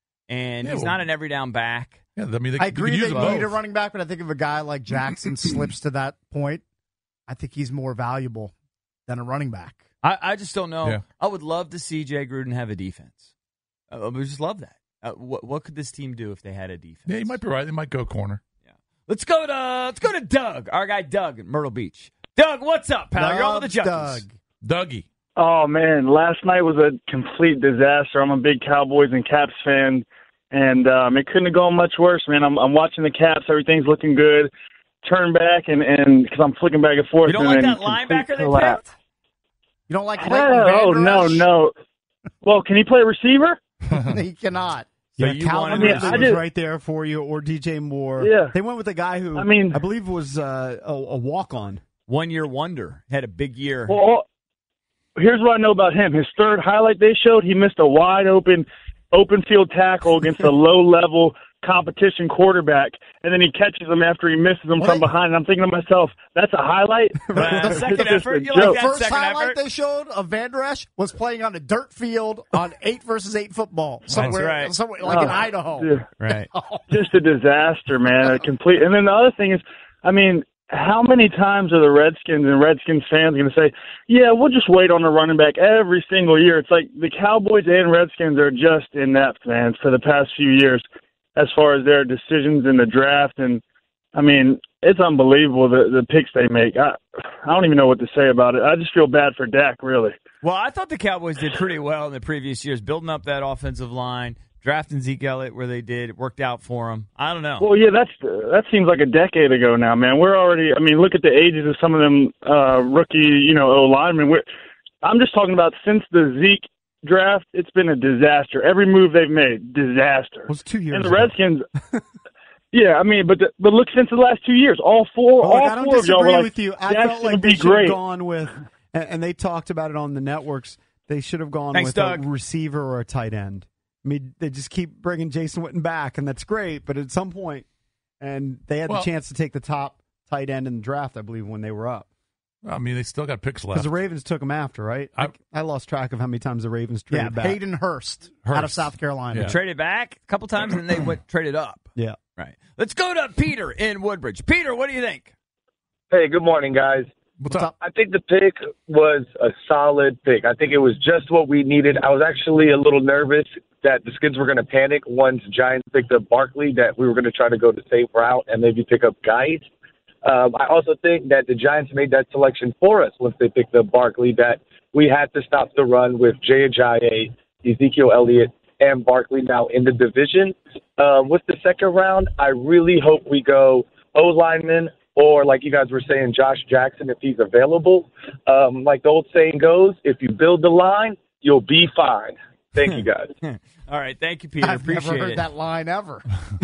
[SPEAKER 6] And
[SPEAKER 5] Yeah,
[SPEAKER 6] he's
[SPEAKER 5] well-
[SPEAKER 6] not an every down back.
[SPEAKER 5] Yeah, I mean, they,
[SPEAKER 3] I
[SPEAKER 5] you
[SPEAKER 3] agree
[SPEAKER 5] could
[SPEAKER 3] they
[SPEAKER 5] use
[SPEAKER 3] need
[SPEAKER 5] them
[SPEAKER 3] a
[SPEAKER 5] both.
[SPEAKER 3] running back, but I think if a guy like Jackson slips to that point, I think he's more valuable than a running back.
[SPEAKER 6] I, I just don't know.
[SPEAKER 5] Yeah.
[SPEAKER 6] I would love to see Jay Gruden have a defense. I would just love that. Uh, what, what could this team do if they had a defense?
[SPEAKER 5] Yeah, you might be right. They might go corner.
[SPEAKER 6] Let's go to let's go to Doug, our guy Doug in Myrtle Beach. Doug, what's up, pal? You're on with the Junkies.
[SPEAKER 3] Doug.
[SPEAKER 5] Dougie.
[SPEAKER 12] Oh, man, last night was a complete disaster. I'm a big Cowboys and Caps fan, and um, it couldn't have gone much worse, man. I'm, I'm watching the Caps. Everything's looking good. Turn back, and and because I'm flicking back and forth.
[SPEAKER 6] You don't
[SPEAKER 12] and
[SPEAKER 6] like
[SPEAKER 12] then
[SPEAKER 6] that linebacker
[SPEAKER 12] complete
[SPEAKER 6] they
[SPEAKER 12] collapse.
[SPEAKER 6] picked?
[SPEAKER 3] You don't like
[SPEAKER 12] Oh,
[SPEAKER 3] Leighton Vander
[SPEAKER 12] no,
[SPEAKER 3] Esch?
[SPEAKER 12] no. Well, can he play receiver?
[SPEAKER 3] He cannot.
[SPEAKER 6] So
[SPEAKER 2] yeah,
[SPEAKER 6] you
[SPEAKER 2] Calvin
[SPEAKER 6] wanted
[SPEAKER 12] to-
[SPEAKER 2] Ridley
[SPEAKER 12] I
[SPEAKER 2] was
[SPEAKER 12] do.
[SPEAKER 2] right there for you, or D J Moore.
[SPEAKER 12] Yeah.
[SPEAKER 2] They went with a guy who
[SPEAKER 12] I mean-
[SPEAKER 2] I believe was uh, a, a walk-on.
[SPEAKER 6] One year wonder. Had a big year.
[SPEAKER 12] Well, here's what I know about him. His third highlight they showed, he missed a wide open, open field tackle against a low level competition quarterback, and then he catches him after he misses him
[SPEAKER 3] Well,
[SPEAKER 12] from
[SPEAKER 3] they-
[SPEAKER 12] behind. And I'm thinking to myself, that's a highlight.
[SPEAKER 6] Uh,
[SPEAKER 12] It's
[SPEAKER 6] second
[SPEAKER 12] just
[SPEAKER 6] effort.
[SPEAKER 12] a
[SPEAKER 6] You like
[SPEAKER 12] joke.
[SPEAKER 6] that
[SPEAKER 3] First
[SPEAKER 6] second
[SPEAKER 3] highlight
[SPEAKER 6] effort?
[SPEAKER 3] they showed of Vander Esch was playing on a dirt field on eight versus eight football somewhere,
[SPEAKER 6] right.
[SPEAKER 3] somewhere like in
[SPEAKER 12] Oh,
[SPEAKER 3] Idaho.
[SPEAKER 12] yeah.
[SPEAKER 6] Right.
[SPEAKER 12] Just a disaster, man. A complete. And then the other thing is, I mean, how many times are the Redskins and Redskins fans going to say, yeah, we'll just wait on a running back every single year? It's like the Cowboys and Redskins are just inept, man, for the past few years as far as their decisions in the draft. And, I mean, it's unbelievable the, the picks they make. I, I don't even know what to say about it. I just feel bad for Dak, really.
[SPEAKER 6] Well, I thought the Cowboys did pretty well in the previous years, building up that offensive line, drafting Zeke Elliott where they did. It worked out for them. I don't know.
[SPEAKER 12] Well, yeah, that's that seems like a decade ago now, man. We're already. I mean, look at the ages of some of them uh, rookie, you know, O linemen. We're, I'm just talking about since the Zeke draft, it's been a disaster. Every move they've made, disaster.
[SPEAKER 2] It was two years
[SPEAKER 12] And the
[SPEAKER 2] ago.
[SPEAKER 12] Redskins. Yeah, I mean, but the, but look, since the last two years, all four,
[SPEAKER 2] Well, look,
[SPEAKER 12] all
[SPEAKER 2] I don't
[SPEAKER 12] four of y'all
[SPEAKER 2] disagree
[SPEAKER 12] were like,
[SPEAKER 2] with you. I
[SPEAKER 12] Jackson
[SPEAKER 2] felt like
[SPEAKER 12] would
[SPEAKER 2] they
[SPEAKER 12] be
[SPEAKER 2] should have
[SPEAKER 12] great.
[SPEAKER 2] gone with, and, and they talked about it on the networks. They should have gone
[SPEAKER 6] Thanks,
[SPEAKER 2] with
[SPEAKER 6] Doug.
[SPEAKER 2] a receiver or a tight end. I mean, they just keep bringing Jason Witten back, and that's great. But at some point, and they had
[SPEAKER 5] Well-
[SPEAKER 2] the chance to take the top tight end in the draft, I believe, when they were up.
[SPEAKER 5] I mean, they still got picks left.
[SPEAKER 2] Because the Ravens took him after, right? I, I lost track of how many times the Ravens
[SPEAKER 3] Yeah,
[SPEAKER 2] traded back.
[SPEAKER 3] Hayden Hurst, out of
[SPEAKER 5] Hurst.
[SPEAKER 3] South Carolina.
[SPEAKER 5] Yeah.
[SPEAKER 6] Traded back a couple times, and then they went traded up.
[SPEAKER 2] Yeah.
[SPEAKER 6] Right. Let's go to Peter in Woodbridge. Peter, what do you think?
[SPEAKER 13] Hey, good morning, guys.
[SPEAKER 5] What's up?
[SPEAKER 13] I think the pick was a solid pick. I think it was just what we needed. I was actually a little nervous that the Skins were going to panic once Giants picked up Barkley, that we were going to try to go the safe route and maybe pick up Geis. Um, I also think that the Giants made that selection for us once they picked up Barkley, that we had to stop the run with Jay Ajayi, Ezekiel Elliott, and Barkley now in the division. Um, with the second round, I really hope we go O-lineman, or like you guys were saying, Josh Jackson, if he's available. Um, like the old saying goes, if you build the line, you'll be fine. Thank you, guys.
[SPEAKER 6] All right. Thank you, Peter.
[SPEAKER 3] I've
[SPEAKER 6] Appreciate
[SPEAKER 3] never heard
[SPEAKER 6] it.
[SPEAKER 3] that line ever.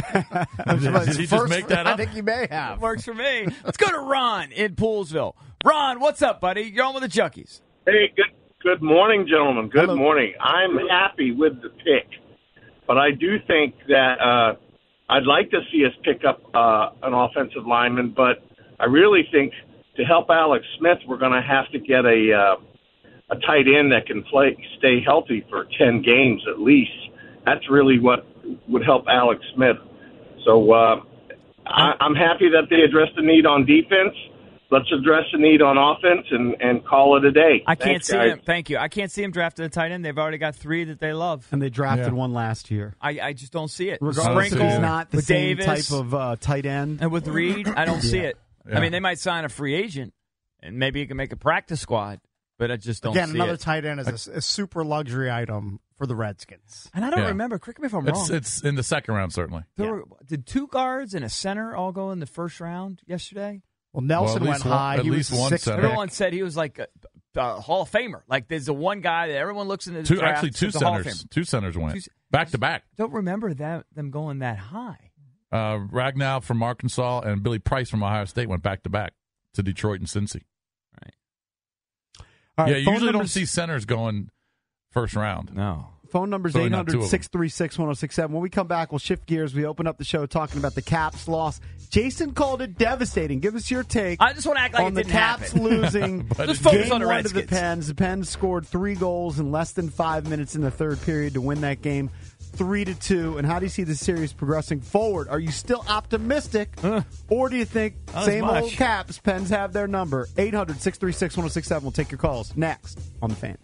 [SPEAKER 5] Did you just make that
[SPEAKER 3] I
[SPEAKER 5] up?
[SPEAKER 3] think you may
[SPEAKER 6] That
[SPEAKER 3] have.
[SPEAKER 6] works for me. Let's go to Ron in Poolsville. Ron, what's up, buddy? You're on with the Junkies.
[SPEAKER 10] Hey, good
[SPEAKER 14] Good morning, gentlemen. Good
[SPEAKER 3] Hello.
[SPEAKER 14] morning. I'm happy with the pick, but I do think that uh, I'd like to see us pick up uh, an offensive lineman, but I really think to help Alex Smith, we're going to have to get a uh, a tight end that can play, stay healthy for ten games at least. That's really what would help Alex Smith. So uh, I, I'm happy that they addressed the need on defense. Let's address the need on offense and, and call it a day.
[SPEAKER 6] I can't
[SPEAKER 14] Thanks,
[SPEAKER 6] see
[SPEAKER 14] guys.
[SPEAKER 6] him. Thank you. I can't see him drafted a tight end. They've already got three that they love.
[SPEAKER 2] And they drafted
[SPEAKER 5] Yeah.
[SPEAKER 2] one last year.
[SPEAKER 6] I, I just don't see it.
[SPEAKER 2] Regardless if
[SPEAKER 6] Sprinkle
[SPEAKER 2] he's not the
[SPEAKER 6] with
[SPEAKER 2] same
[SPEAKER 6] Davis,
[SPEAKER 2] type of uh, tight end.
[SPEAKER 6] and with Reed, I don't see
[SPEAKER 2] Yeah.
[SPEAKER 6] it.
[SPEAKER 5] Yeah.
[SPEAKER 6] I mean, they might sign a free agent, and maybe he can make a practice squad, but I just don't
[SPEAKER 3] Again,
[SPEAKER 6] see
[SPEAKER 3] another
[SPEAKER 6] it.
[SPEAKER 3] tight end is a, a super luxury item for the Redskins.
[SPEAKER 6] And I don't
[SPEAKER 5] Yeah.
[SPEAKER 6] remember. Correct me if I'm
[SPEAKER 5] It's
[SPEAKER 6] wrong.
[SPEAKER 5] it's in the second round certainly.
[SPEAKER 6] There were, did two guards and a center all go in the first round yesterday?
[SPEAKER 3] Well, Nelson
[SPEAKER 5] Well, at
[SPEAKER 3] went
[SPEAKER 5] least one-
[SPEAKER 3] high.
[SPEAKER 5] at
[SPEAKER 3] he
[SPEAKER 5] least
[SPEAKER 3] was the
[SPEAKER 5] one
[SPEAKER 3] sixth
[SPEAKER 5] center.
[SPEAKER 3] pick.
[SPEAKER 6] Everyone said he was like a, a Hall of Famer. Like there's the one guy that everyone looks in the
[SPEAKER 5] Two
[SPEAKER 6] draft
[SPEAKER 5] actually two
[SPEAKER 6] as a Hall of
[SPEAKER 5] centers.
[SPEAKER 6] Famer.
[SPEAKER 5] Two centers went
[SPEAKER 6] Two-
[SPEAKER 5] back to back.
[SPEAKER 6] Don't remember that them going that high.
[SPEAKER 5] Uh, Ragnow from Arkansas and Billy Price from Ohio State went back to back to Detroit and Cincy.
[SPEAKER 6] Right.
[SPEAKER 2] All right,
[SPEAKER 5] yeah, you
[SPEAKER 2] phone
[SPEAKER 5] usually don't
[SPEAKER 2] numbers-
[SPEAKER 5] see centers going first round.
[SPEAKER 6] No.
[SPEAKER 2] Phone number is
[SPEAKER 5] Certainly
[SPEAKER 2] eight
[SPEAKER 5] not two
[SPEAKER 2] hundred,
[SPEAKER 5] of them.
[SPEAKER 2] six three six, one oh six seven. When we come back, we'll shift gears. We open up the show talking about the Caps loss. Jason called it devastating. Give us your take
[SPEAKER 6] I just want to act like
[SPEAKER 2] on
[SPEAKER 6] it
[SPEAKER 2] the
[SPEAKER 6] didn't
[SPEAKER 2] Caps
[SPEAKER 6] happen.
[SPEAKER 2] losing
[SPEAKER 5] But
[SPEAKER 6] Just
[SPEAKER 5] it
[SPEAKER 6] focus
[SPEAKER 2] game
[SPEAKER 6] on the
[SPEAKER 2] one to the
[SPEAKER 6] Redskins.
[SPEAKER 2] Pens. The Pens scored three goals in less than five minutes in the third period to win that game three to two. And how do you see the series progressing forward? Are you still optimistic,
[SPEAKER 6] Uh,
[SPEAKER 2] or do you think
[SPEAKER 6] not as
[SPEAKER 2] same old
[SPEAKER 6] much.
[SPEAKER 2] Caps, Pens have their number? eight hundred, six three six, one oh six seven. We'll take your calls next on The Fan.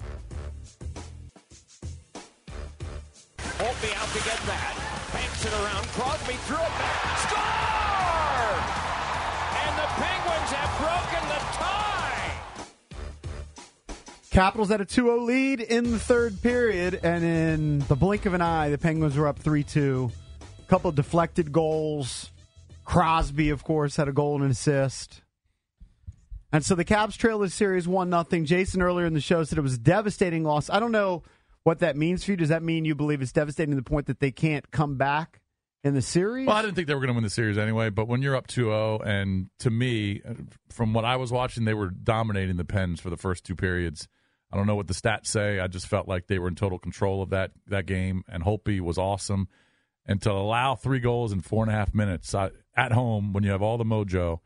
[SPEAKER 15] Holtby out to get that. Banks it around. Crosby threw it back. Score! And the Penguins have broken the tie.
[SPEAKER 2] Capitals had a two oh lead in the third period, and in the blink of an eye, the Penguins were up three two. A couple of deflected goals. Crosby, of course, had a goal and an assist. And so the Caps trailed the series one nothing. Jason earlier in the show said it was a devastating loss. I don't know what that means for you. Does that mean you believe it's devastating to the point that they can't come back in the series?
[SPEAKER 5] Well, I didn't think they were going to win the series anyway, but when you're up two oh, and to me, from what I was watching, they were dominating the Pens for the first two periods. I don't know what the stats say. I just felt like they were in total control of that, that game, and Holtby was awesome. And to allow three goals in four and a half minutes I, at home when you have all the mojo,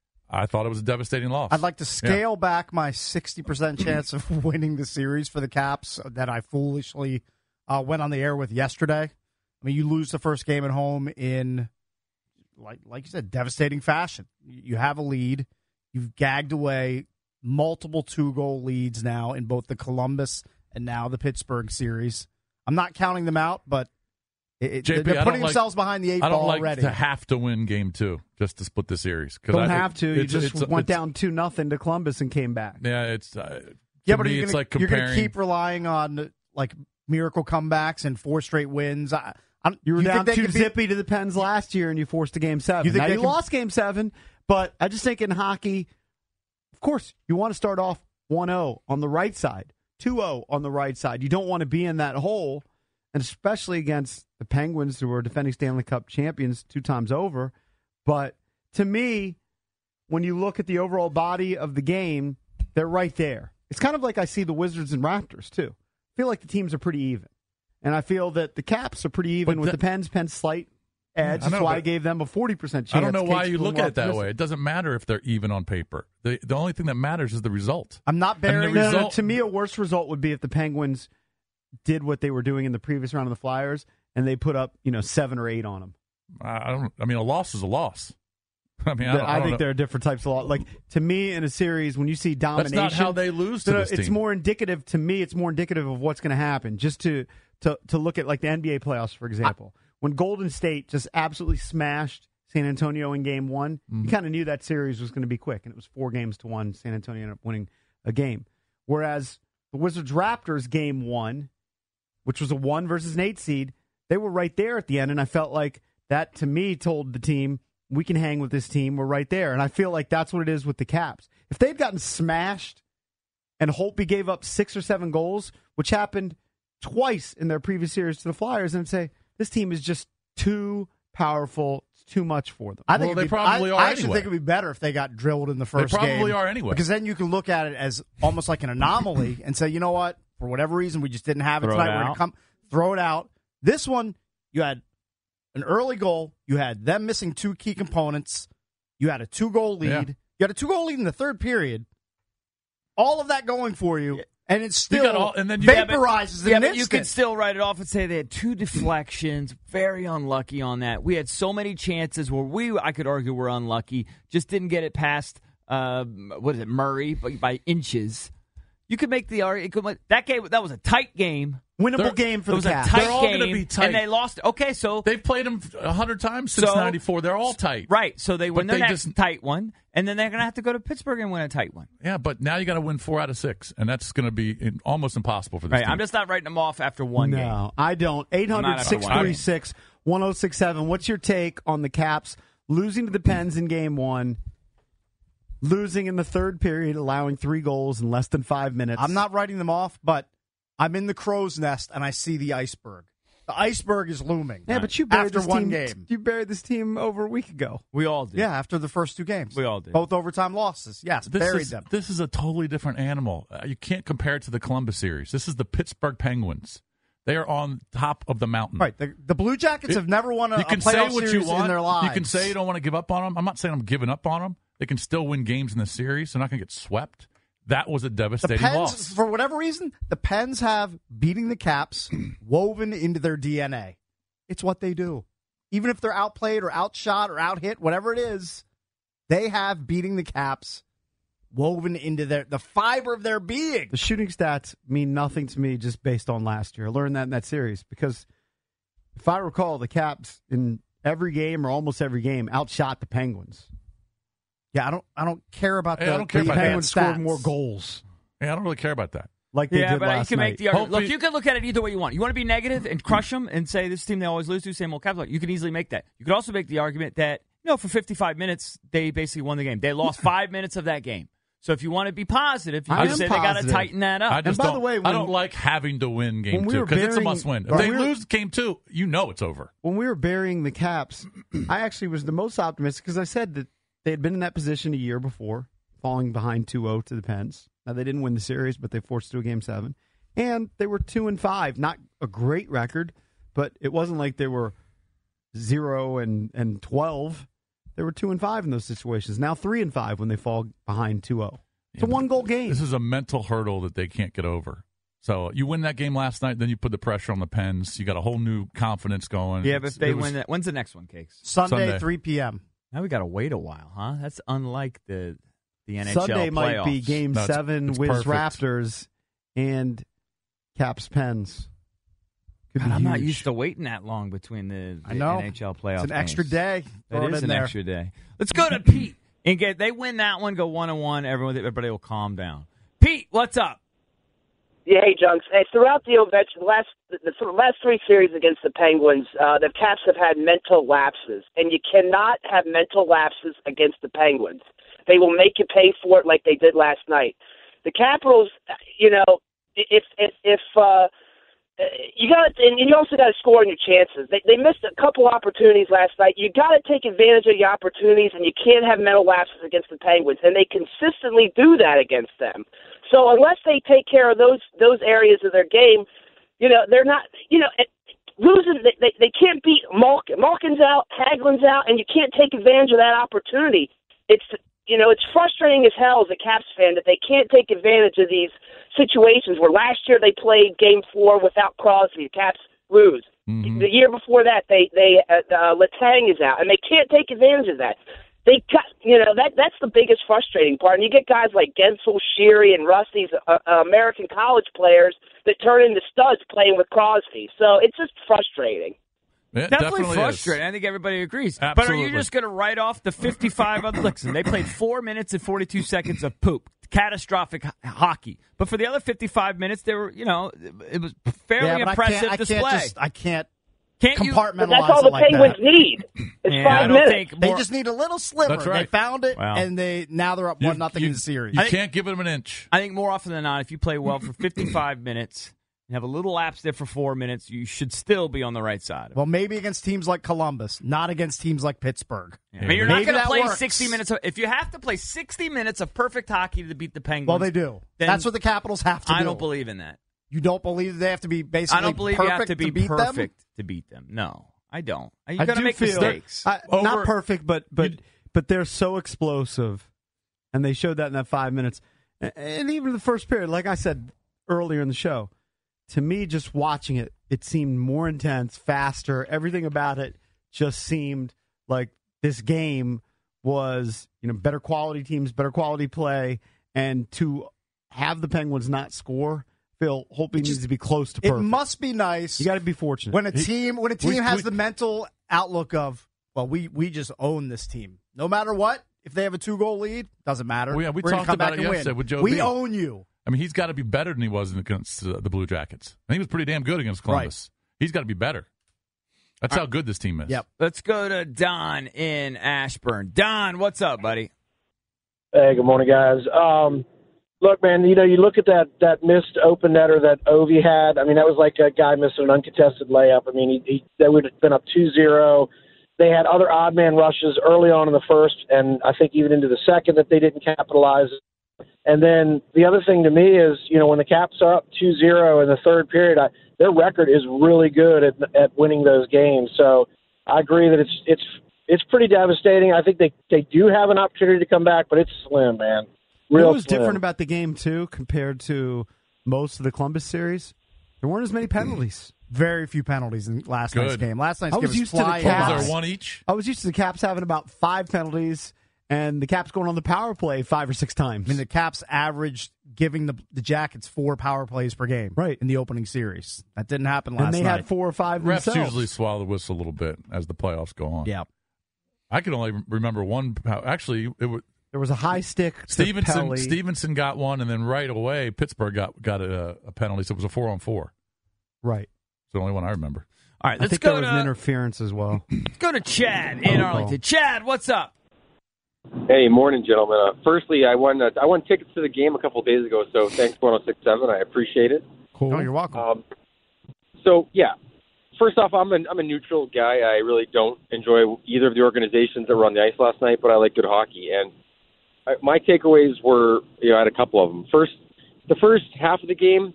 [SPEAKER 5] I thought it was a devastating loss.
[SPEAKER 3] I'd like to scale back my sixty percent chance of winning the series for the Caps that I foolishly uh, went on the air with yesterday. I mean, you lose the first game at home in, like like you said, devastating fashion. You have a lead. You've gagged away multiple two-goal leads now in both the Columbus and now the Pittsburgh series. I'm not counting them out, but it,
[SPEAKER 5] J P,
[SPEAKER 3] they're
[SPEAKER 5] I don't
[SPEAKER 3] putting
[SPEAKER 5] like-
[SPEAKER 3] themselves behind the eight
[SPEAKER 5] I don't
[SPEAKER 3] ball
[SPEAKER 5] like
[SPEAKER 3] already.
[SPEAKER 5] to have to win game two just to split the series. 'Cause
[SPEAKER 2] Don't
[SPEAKER 5] I-
[SPEAKER 2] have to. You
[SPEAKER 5] it's-
[SPEAKER 2] just
[SPEAKER 5] it's-
[SPEAKER 2] went
[SPEAKER 5] it's-
[SPEAKER 2] down two nothing to Columbus and came back.
[SPEAKER 5] Yeah, it's uh,
[SPEAKER 3] Yeah,
[SPEAKER 5] to
[SPEAKER 3] but
[SPEAKER 5] me,
[SPEAKER 3] you're
[SPEAKER 5] it's
[SPEAKER 3] gonna,
[SPEAKER 5] like
[SPEAKER 3] you're
[SPEAKER 5] comparing.
[SPEAKER 3] going to keep relying on like miracle comebacks and four straight wins. I, I,
[SPEAKER 2] You were
[SPEAKER 3] you
[SPEAKER 2] down
[SPEAKER 3] think they
[SPEAKER 2] two
[SPEAKER 3] could be-
[SPEAKER 2] zippy to the Pens last year, and you forced a game seven.
[SPEAKER 3] You think
[SPEAKER 2] now
[SPEAKER 3] they
[SPEAKER 2] you
[SPEAKER 3] can-
[SPEAKER 2] lost game seven, but I just think in hockey, of course, you want to start off one oh on the right side, two oh on the right side. You don't want to be in that hole, and especially against the Penguins, who are defending Stanley Cup champions two times over. But to me, when you look at the overall body of the game, they're right there. It's kind of like I see the Wizards and Raptors, too. I feel like the teams are pretty even. And I feel that the Caps are pretty even
[SPEAKER 5] But
[SPEAKER 2] with
[SPEAKER 5] the-
[SPEAKER 2] the Pens. Pens slight edge.
[SPEAKER 5] I
[SPEAKER 2] That's
[SPEAKER 5] know,
[SPEAKER 2] why I
[SPEAKER 5] but
[SPEAKER 2] gave them a forty percent chance.
[SPEAKER 5] I don't know why
[SPEAKER 2] Kate's
[SPEAKER 5] you
[SPEAKER 2] a
[SPEAKER 5] look
[SPEAKER 2] little
[SPEAKER 5] at it that
[SPEAKER 2] optimistic.
[SPEAKER 5] way. It doesn't matter if they're even on paper. The the only thing that matters is the result.
[SPEAKER 3] I'm not
[SPEAKER 5] And
[SPEAKER 3] bearing
[SPEAKER 5] the
[SPEAKER 2] No, no, no,
[SPEAKER 5] result-
[SPEAKER 2] to me, a worse result would be if the Penguins did what they were doing in the previous round of the Flyers and they put up, you know, seven or eight on them.
[SPEAKER 5] I don't. I mean, a loss is a loss. I mean, I,
[SPEAKER 2] I,
[SPEAKER 5] don't, I don't
[SPEAKER 2] think
[SPEAKER 5] know.
[SPEAKER 2] there are different types of law. Like to me, in a series, when you see
[SPEAKER 5] That's
[SPEAKER 2] domination,
[SPEAKER 5] not how they lose to
[SPEAKER 2] no, no,
[SPEAKER 5] this
[SPEAKER 2] it's
[SPEAKER 5] team.
[SPEAKER 2] more indicative to me. It's more indicative of what's going to happen. Just to to to look at like the N B A playoffs, for example, when Golden State just absolutely smashed San Antonio in Game One,
[SPEAKER 5] Mm-hmm.
[SPEAKER 2] you kind of knew that series was going to be quick, and it was four games to one. San Antonio ended up winning a game. Whereas the Wizards Raptors Game One, which was a one versus an eight seed, they were right there at the end, and I felt like that to me told the team, we can hang with this team. We're right there. And I feel like that's what it is with the Caps. If they'd gotten smashed and Holtby gave up six or seven goals, which happened twice in their previous series to the Flyers, and say, this team is just too powerful. It's too much for them.
[SPEAKER 3] I think
[SPEAKER 5] Well, they
[SPEAKER 3] it'd be-
[SPEAKER 5] probably
[SPEAKER 3] I,
[SPEAKER 5] are
[SPEAKER 3] I actually
[SPEAKER 5] anyway.
[SPEAKER 3] think it would be better if they got drilled in the first
[SPEAKER 5] They
[SPEAKER 3] game.
[SPEAKER 5] probably are anyway.
[SPEAKER 3] Because then you can look at it as almost like an anomaly and say, you know what? For whatever reason, we just didn't have it
[SPEAKER 6] Throw
[SPEAKER 3] tonight.
[SPEAKER 6] it
[SPEAKER 3] We're going
[SPEAKER 6] out.
[SPEAKER 3] to come throw it out. This one, you had an early goal. You had them missing two key components. You had a two-goal lead.
[SPEAKER 5] Yeah.
[SPEAKER 3] You had a two-goal lead in the third period. All of that going for you, and it still
[SPEAKER 5] got all- and then you-
[SPEAKER 3] vaporizes in
[SPEAKER 6] Yeah,
[SPEAKER 3] an
[SPEAKER 6] but you
[SPEAKER 3] instant.
[SPEAKER 6] could still write it off and say they had two deflections. Very unlucky on that. We had so many chances where we, I could argue, were unlucky. Just didn't get it past. Uh, what is it, Murray, by, by inches. You could make the argument that game. That was a tight game.
[SPEAKER 3] Winnable
[SPEAKER 5] They're-
[SPEAKER 3] game for
[SPEAKER 6] It was
[SPEAKER 3] the
[SPEAKER 6] a
[SPEAKER 3] Cavs.
[SPEAKER 6] tight
[SPEAKER 5] They're all
[SPEAKER 6] game,
[SPEAKER 5] gonna be tight.
[SPEAKER 6] and they lost. Okay, so
[SPEAKER 5] They've played them a hundred times since
[SPEAKER 6] So-
[SPEAKER 5] ninety-four. They're all tight.
[SPEAKER 6] right. So they win
[SPEAKER 5] But
[SPEAKER 6] their
[SPEAKER 5] they
[SPEAKER 6] next
[SPEAKER 5] just-
[SPEAKER 6] tight one, and then they're going to have to go to Pittsburgh and win a tight one.
[SPEAKER 5] Yeah, but now you got to win four out of six, and that's going to be in, almost impossible for this
[SPEAKER 6] Right.
[SPEAKER 5] team.
[SPEAKER 6] I'm just not writing them off after one game.
[SPEAKER 2] No, I don't. eight hundred, six three six, one oh six seven. What's your take on the Caps losing to the Pens in game one, losing in the third period, allowing three goals in less than five minutes?
[SPEAKER 3] I'm not writing them off, but I'm in the crow's nest and I see the iceberg. The iceberg is looming.
[SPEAKER 2] Yeah, but you buried
[SPEAKER 3] after
[SPEAKER 2] this
[SPEAKER 3] one
[SPEAKER 2] team,
[SPEAKER 3] game.
[SPEAKER 2] You buried this team over a week ago.
[SPEAKER 6] We all did.
[SPEAKER 3] Yeah, after the first two games.
[SPEAKER 6] We all did.
[SPEAKER 3] Both overtime losses. Yes,
[SPEAKER 5] This
[SPEAKER 3] buried
[SPEAKER 5] is,
[SPEAKER 3] them.
[SPEAKER 5] This is a totally different animal. Uh, you can't compare it to the Columbus series. This is the Pittsburgh Penguins. They are on top of the mountain.
[SPEAKER 3] Right. The, the Blue Jackets
[SPEAKER 5] It-
[SPEAKER 3] have never won a,
[SPEAKER 5] you
[SPEAKER 3] a
[SPEAKER 5] can say
[SPEAKER 3] playoff
[SPEAKER 5] what you
[SPEAKER 3] series
[SPEAKER 5] want.
[SPEAKER 3] in their lives.
[SPEAKER 5] You can say you don't want to give up on them. I'm not saying I'm giving up on them. They can still win games in the series. They're not going to get swept. That was a
[SPEAKER 3] the
[SPEAKER 5] devastating
[SPEAKER 3] Pens,
[SPEAKER 5] loss.
[SPEAKER 3] for whatever reason, the Pens have beating the Caps woven into their D N A. It's what they do. Even if they're outplayed or outshot or outhit, whatever it is, they have beating the Caps woven into their the fiber of their being.
[SPEAKER 2] The shooting stats mean nothing to me just based on last year. I learned that in that series because if I recall, the Caps in every game or almost every game outshot the Penguins.
[SPEAKER 3] Yeah, I don't I don't care about
[SPEAKER 5] Hey,
[SPEAKER 3] the,
[SPEAKER 5] I don't care
[SPEAKER 3] the
[SPEAKER 5] about that.
[SPEAKER 2] Penguins
[SPEAKER 3] advanced
[SPEAKER 2] scored
[SPEAKER 3] stats.
[SPEAKER 2] more goals
[SPEAKER 5] Yeah, I don't really care about that.
[SPEAKER 2] like they
[SPEAKER 6] Yeah,
[SPEAKER 2] did
[SPEAKER 6] but you
[SPEAKER 2] last
[SPEAKER 6] can
[SPEAKER 2] night.
[SPEAKER 6] make the argument.
[SPEAKER 5] Hopefully-
[SPEAKER 6] Look, you can look at it either way you want. You want to be negative and crush them and say this team they always lose to, same old Caps. You can easily make that. You could also make the argument that, you know, for fifty-five minutes, they basically won the game. They lost five minutes of that game. So if you want to be positive, you
[SPEAKER 2] I
[SPEAKER 6] can
[SPEAKER 2] am
[SPEAKER 6] say they got to
[SPEAKER 2] positive.
[SPEAKER 6] tighten that up.
[SPEAKER 5] I just
[SPEAKER 2] by
[SPEAKER 5] don't,
[SPEAKER 2] the way,
[SPEAKER 5] I
[SPEAKER 2] when-
[SPEAKER 5] don't like having to win game
[SPEAKER 2] when we
[SPEAKER 5] two
[SPEAKER 2] were
[SPEAKER 5] because it's a
[SPEAKER 2] burying-
[SPEAKER 5] must win. If
[SPEAKER 2] when
[SPEAKER 5] they
[SPEAKER 2] we were-
[SPEAKER 5] lose game two, you know it's over.
[SPEAKER 2] When we were burying the Caps, I actually was the most optimistic because I said that they had been in that position a year before, falling behind two oh to the Pens. Now, they didn't win the series, but they forced to a game seven. And they were two and five. Not a great record, but it wasn't like they were zero and, and twelve. They were two and five in those situations. Now three and five when they fall behind two oh. It's a one-goal game.
[SPEAKER 5] This is a mental hurdle that they can't get over. So you win that game last night, then you put the pressure on the Pens. You got a whole new confidence going.
[SPEAKER 6] Yeah, but if they
[SPEAKER 5] It was-
[SPEAKER 6] win that, when's the next one, Cakes?
[SPEAKER 3] Sunday,
[SPEAKER 5] Sunday.
[SPEAKER 3] three p.m.
[SPEAKER 6] Now we got to wait a while, huh? That's unlike the the N H L
[SPEAKER 2] Sunday might be
[SPEAKER 6] playoffs.
[SPEAKER 2] game
[SPEAKER 5] No, it's-
[SPEAKER 2] seven
[SPEAKER 5] it's
[SPEAKER 2] Wiz
[SPEAKER 5] perfect.
[SPEAKER 2] Raptors and Caps Pens. Could be
[SPEAKER 6] God, I'm not
[SPEAKER 2] huge.
[SPEAKER 6] used to waiting that long between the, the
[SPEAKER 3] I know.
[SPEAKER 6] N H L playoffs.
[SPEAKER 3] It's an extra
[SPEAKER 6] games.
[SPEAKER 3] day. Throw
[SPEAKER 6] It
[SPEAKER 3] it
[SPEAKER 6] is
[SPEAKER 3] in
[SPEAKER 6] an
[SPEAKER 3] there.
[SPEAKER 6] extra day. Let's go to Pete and get. They win that one, go one and one. Everyone, everybody will calm down. Pete, what's up?
[SPEAKER 16] Yeah, hey, Junks. Hey, throughout the Ovechkin, the last the, the last three series against the Penguins, uh, the Caps have had mental lapses, and you cannot have mental lapses against the Penguins. They will make you pay for it like they did last night. The Capitals, you know, if if if uh, you got and you also got to score on your chances. They they missed a couple opportunities last night. You got to take advantage of your opportunities, and you can't have mental lapses against the Penguins, and they consistently do that against them. So unless they take care of those those areas of their game, you know, they're not, you know, losing. They they, they can't beat Malkin. Malkin's out, Hagelin's out, and you can't take advantage of that opportunity. It's you know, it's frustrating as hell as a Caps fan that they can't take advantage of these situations where last year they played Game Four without Crosby. The Caps lose.
[SPEAKER 5] Mm-hmm.
[SPEAKER 16] The year before that, they they uh, uh, Letang is out, and they can't take advantage of that. They got, you know, that that's the biggest frustrating part. And you get guys like Gensel, Sheary, and Rusty's uh, uh, American college players that turn into studs playing with Crosby. So it's just frustrating.
[SPEAKER 5] It
[SPEAKER 6] Definitely,
[SPEAKER 5] definitely
[SPEAKER 6] frustrating.
[SPEAKER 5] is.
[SPEAKER 6] I think everybody agrees. But are
[SPEAKER 5] Absolutely.
[SPEAKER 6] you just going to write off the fifty-five other? Listen, they played four minutes and forty-two seconds of poop, catastrophic h- hockey. But for the other fifty-five minutes, they were, you know, it was fairly
[SPEAKER 3] Yeah, but
[SPEAKER 6] impressive
[SPEAKER 3] I can't,
[SPEAKER 6] display.
[SPEAKER 3] I can't just I can't
[SPEAKER 6] Can't you-
[SPEAKER 3] compartmentalize
[SPEAKER 16] But that's all the
[SPEAKER 3] it like
[SPEAKER 16] Penguins
[SPEAKER 3] that.
[SPEAKER 16] need. It's
[SPEAKER 6] Yeah, I
[SPEAKER 16] five
[SPEAKER 6] don't
[SPEAKER 16] minutes.
[SPEAKER 6] think
[SPEAKER 3] They
[SPEAKER 6] more-
[SPEAKER 3] just need a little sliver.
[SPEAKER 5] That's right.
[SPEAKER 3] They found it,
[SPEAKER 6] Wow.
[SPEAKER 3] and they now they're up
[SPEAKER 5] You-
[SPEAKER 3] one nothing
[SPEAKER 5] you-
[SPEAKER 3] in the series.
[SPEAKER 5] You can't give them an inch.
[SPEAKER 6] I think more often than not, if you play well for fifty-five minutes and have a little lapse there for four minutes, you should still be on the right side.
[SPEAKER 3] Well, maybe against teams like Columbus, not against teams like Pittsburgh.
[SPEAKER 6] Yeah. I mean, you're not
[SPEAKER 3] Maybe
[SPEAKER 6] going to
[SPEAKER 3] that
[SPEAKER 6] play
[SPEAKER 3] works.
[SPEAKER 6] sixty minutes. Of, if you have to play sixty minutes of perfect hockey to beat the Penguins,
[SPEAKER 3] Well, they do.
[SPEAKER 6] then
[SPEAKER 3] That's what the Capitals have to
[SPEAKER 6] I
[SPEAKER 3] do.
[SPEAKER 6] don't believe in that.
[SPEAKER 3] You don't believe they have to be basically
[SPEAKER 6] I don't believe you
[SPEAKER 3] perfect
[SPEAKER 6] have to be
[SPEAKER 3] beat
[SPEAKER 6] perfect
[SPEAKER 3] them?
[SPEAKER 6] to beat them. No, I don't. You're
[SPEAKER 2] I
[SPEAKER 6] going to
[SPEAKER 2] do
[SPEAKER 6] make
[SPEAKER 2] feel-
[SPEAKER 6] mistakes.
[SPEAKER 2] I- not perfect, but but but they're so explosive, and they showed that in that five minutes, and, and even the first period. Like I said earlier in the show, to me, just watching it, it seemed more intense, faster. Everything about it just seemed like this game was, you know, better quality teams, better quality play, and to have the Penguins not score, Phil, hoping needs to be close to
[SPEAKER 3] It
[SPEAKER 2] perfect.
[SPEAKER 3] must be nice.
[SPEAKER 2] You got to be fortunate
[SPEAKER 3] when a team when a team
[SPEAKER 2] We-
[SPEAKER 3] has
[SPEAKER 2] we-
[SPEAKER 3] the mental outlook of, well, we we just own this team. No matter what, if they have a two goal lead, doesn't matter.
[SPEAKER 5] Well, yeah, we
[SPEAKER 3] We're gonna
[SPEAKER 5] talked
[SPEAKER 3] come
[SPEAKER 5] about
[SPEAKER 3] back
[SPEAKER 5] it
[SPEAKER 3] and
[SPEAKER 5] yesterday
[SPEAKER 3] win.
[SPEAKER 5] with Joe
[SPEAKER 3] We
[SPEAKER 5] B.
[SPEAKER 3] own you.
[SPEAKER 5] I mean, he's got to be better than he was against uh, the Blue Jackets. And he was pretty damn good against Columbus. He's got to be better. That's how good this team is.
[SPEAKER 6] Yep. Let's go to Don in Ashburn. Don, what's up, buddy?
[SPEAKER 17] Hey, good morning, guys. Um, look, man, you know, you look at that that missed open netter that Ovi had. I mean, that was like a guy missing an uncontested layup. I mean, he, he they would have been up two zero. They had other odd man rushes early on in the first, and I think even into the second that they didn't capitalize. And then the other thing to me is, you know, when the Caps are up two zero in the third period, I, their record is really good at at winning those games. So I agree that it's it's it's pretty devastating. I think they, they do have an opportunity to come back, but it's slim, man. Real
[SPEAKER 2] what was
[SPEAKER 17] slim.
[SPEAKER 2] different about the game, too, compared to most of the Columbus series? There weren't as many penalties.
[SPEAKER 3] Very few penalties in last
[SPEAKER 2] Good.
[SPEAKER 3] night's game. Last night's
[SPEAKER 2] I
[SPEAKER 3] game
[SPEAKER 2] was
[SPEAKER 3] was
[SPEAKER 2] used to the
[SPEAKER 3] flying.
[SPEAKER 2] Caps.
[SPEAKER 3] high.
[SPEAKER 5] Was there one each?
[SPEAKER 2] I was used to the Caps having about five penalties, and the Caps going on the power play five or six times.
[SPEAKER 3] I mean, the Caps averaged giving the the Jackets four power plays per game right. in the opening series. That didn't happen last
[SPEAKER 2] and they
[SPEAKER 3] night.
[SPEAKER 2] had four or five
[SPEAKER 5] Refs
[SPEAKER 2] themselves.
[SPEAKER 5] usually swallow the whistle a little bit as the playoffs go on.
[SPEAKER 3] Yeah.
[SPEAKER 5] I can only remember one. Actually, it was
[SPEAKER 2] There was a high stick to
[SPEAKER 5] Stevenson.
[SPEAKER 2] Pelly.
[SPEAKER 5] Stevenson got one, and then right away Pittsburgh got got a, a penalty. So it was a four on four.
[SPEAKER 2] Right.
[SPEAKER 5] It's the only one I remember.
[SPEAKER 6] All right,
[SPEAKER 2] I
[SPEAKER 6] let's
[SPEAKER 2] think
[SPEAKER 6] go
[SPEAKER 2] there was
[SPEAKER 6] to
[SPEAKER 2] an interference as well.
[SPEAKER 6] let's go to Chad in Arlington. Chad, what's up?
[SPEAKER 18] Hey, morning, gentlemen. Uh, firstly, I won uh, I won tickets to the game a couple of days ago, so thanks, one oh six point seven. I appreciate it.
[SPEAKER 2] Cool.
[SPEAKER 3] Oh, you're welcome.
[SPEAKER 18] Um, so, yeah, first off, I'm a, I'm a neutral guy. I really don't enjoy either of the organizations that were on the ice last night, but I like good hockey. And I, my takeaways were, you know, I had a couple of them. First, the first half of the game,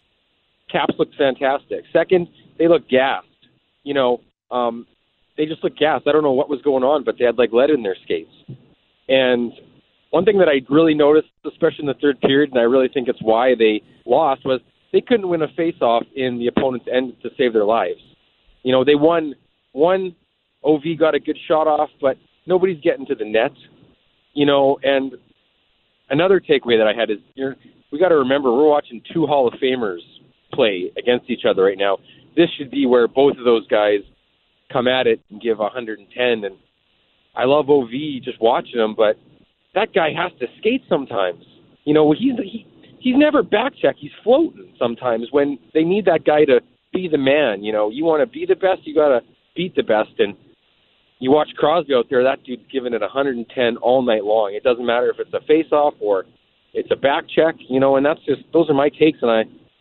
[SPEAKER 18] Caps looked fantastic. Second, they looked gassed. You know, um, they just looked gassed. I don't know what was going on, but they had, like, lead in their skates. And one thing that I really noticed, especially in the third period, and I really think it's why they lost, was they couldn't win a face-off in the opponent's end to save their lives. You know, they won one, O V got a good shot off, but nobody's getting to the net. You know, and another takeaway that I had is, you know, we got to remember we're watching two Hall of Famers play against each other right now. This should be where both of those guys come at it and give one hundred ten. And I love O V just watching him, but that guy has to skate sometimes. You know, he's he, he's never back check. He's floating sometimes when they need that guy to be the man. You know, you want to be the best, you got to beat the best. And you watch Crosby out there, that dude's giving it one hundred ten all night long. It doesn't matter if it's a face-off or it's a back check, you know, and that's just, those are my takes. And I,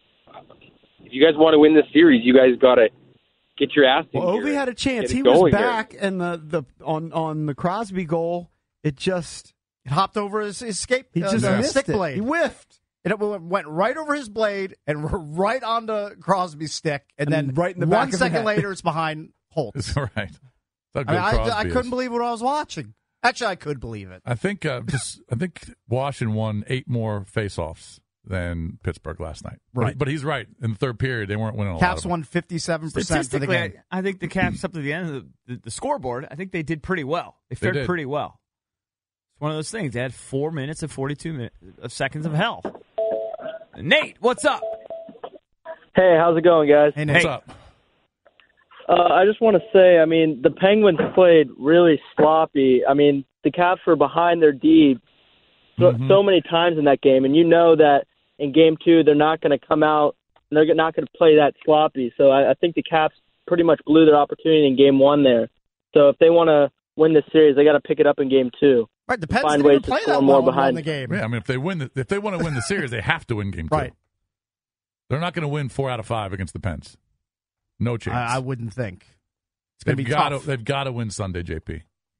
[SPEAKER 18] if you guys want to win this series, you guys got to get your ass in
[SPEAKER 2] Well,
[SPEAKER 18] here
[SPEAKER 2] Ovi had a
[SPEAKER 18] and
[SPEAKER 2] chance.
[SPEAKER 18] get it
[SPEAKER 2] He was
[SPEAKER 18] going here.
[SPEAKER 2] back, and the, the on on the Crosby goal, it just
[SPEAKER 3] It hopped over his, his escape.
[SPEAKER 2] he
[SPEAKER 3] uh,
[SPEAKER 2] just
[SPEAKER 3] the
[SPEAKER 2] missed
[SPEAKER 3] stick
[SPEAKER 2] it.
[SPEAKER 3] blade.
[SPEAKER 2] He whiffed.
[SPEAKER 3] It went right over his blade and right onto Crosby's stick, and,
[SPEAKER 2] And
[SPEAKER 3] then
[SPEAKER 2] right in the
[SPEAKER 3] one
[SPEAKER 2] back of the
[SPEAKER 3] second
[SPEAKER 2] head.
[SPEAKER 3] later, it's behind Holtz.
[SPEAKER 5] It's all right. How good
[SPEAKER 3] I, mean, I,
[SPEAKER 5] Crosby
[SPEAKER 3] I couldn't
[SPEAKER 5] is.
[SPEAKER 3] believe what I was watching. Actually, I could believe it.
[SPEAKER 5] I think uh, just I think Washington won eight more faceoffs than Pittsburgh last night.
[SPEAKER 3] Right.
[SPEAKER 5] But, but he's right. In the third period, they weren't winning a lot.
[SPEAKER 3] Caps
[SPEAKER 5] of them.
[SPEAKER 3] won fifty-seven percent for the
[SPEAKER 6] Statistically,
[SPEAKER 3] game.
[SPEAKER 6] I, I think the Caps up to the end of the, the, the scoreboard, I think they did pretty well. They fared
[SPEAKER 5] did.
[SPEAKER 6] pretty well. It's one of those things. They had four minutes and forty-two minutes of seconds of hell. Nate, what's up?
[SPEAKER 19] Hey, how's it going, guys?
[SPEAKER 3] Hey,
[SPEAKER 5] What's
[SPEAKER 6] Hey.
[SPEAKER 5] up?
[SPEAKER 19] Uh, I just want to say, I mean, the Penguins played really sloppy. I mean, the Caps were behind their D so,
[SPEAKER 5] Mhm.
[SPEAKER 19] so many times in that game, and you know that in game two they're not going to come out, and they're not going to play that sloppy. So I, I think the Caps pretty much blew their opportunity in game one there. So if they want to win this series, they got to pick it up in game two.
[SPEAKER 3] Right, the Pens
[SPEAKER 19] Find
[SPEAKER 3] didn't
[SPEAKER 19] ways
[SPEAKER 3] even
[SPEAKER 19] to
[SPEAKER 3] play
[SPEAKER 19] score
[SPEAKER 3] that
[SPEAKER 19] more
[SPEAKER 3] well in
[SPEAKER 19] behind
[SPEAKER 3] the game.
[SPEAKER 5] Yeah, I mean, if they win, the, if they want to win the series, they have to win game two.
[SPEAKER 3] Right.
[SPEAKER 5] They're not going to win four out of five against the Pens. No chance.
[SPEAKER 3] I, I wouldn't think. It's going to
[SPEAKER 5] They've
[SPEAKER 3] be
[SPEAKER 5] got
[SPEAKER 3] tough.
[SPEAKER 5] to, they've got to win Sunday, J P.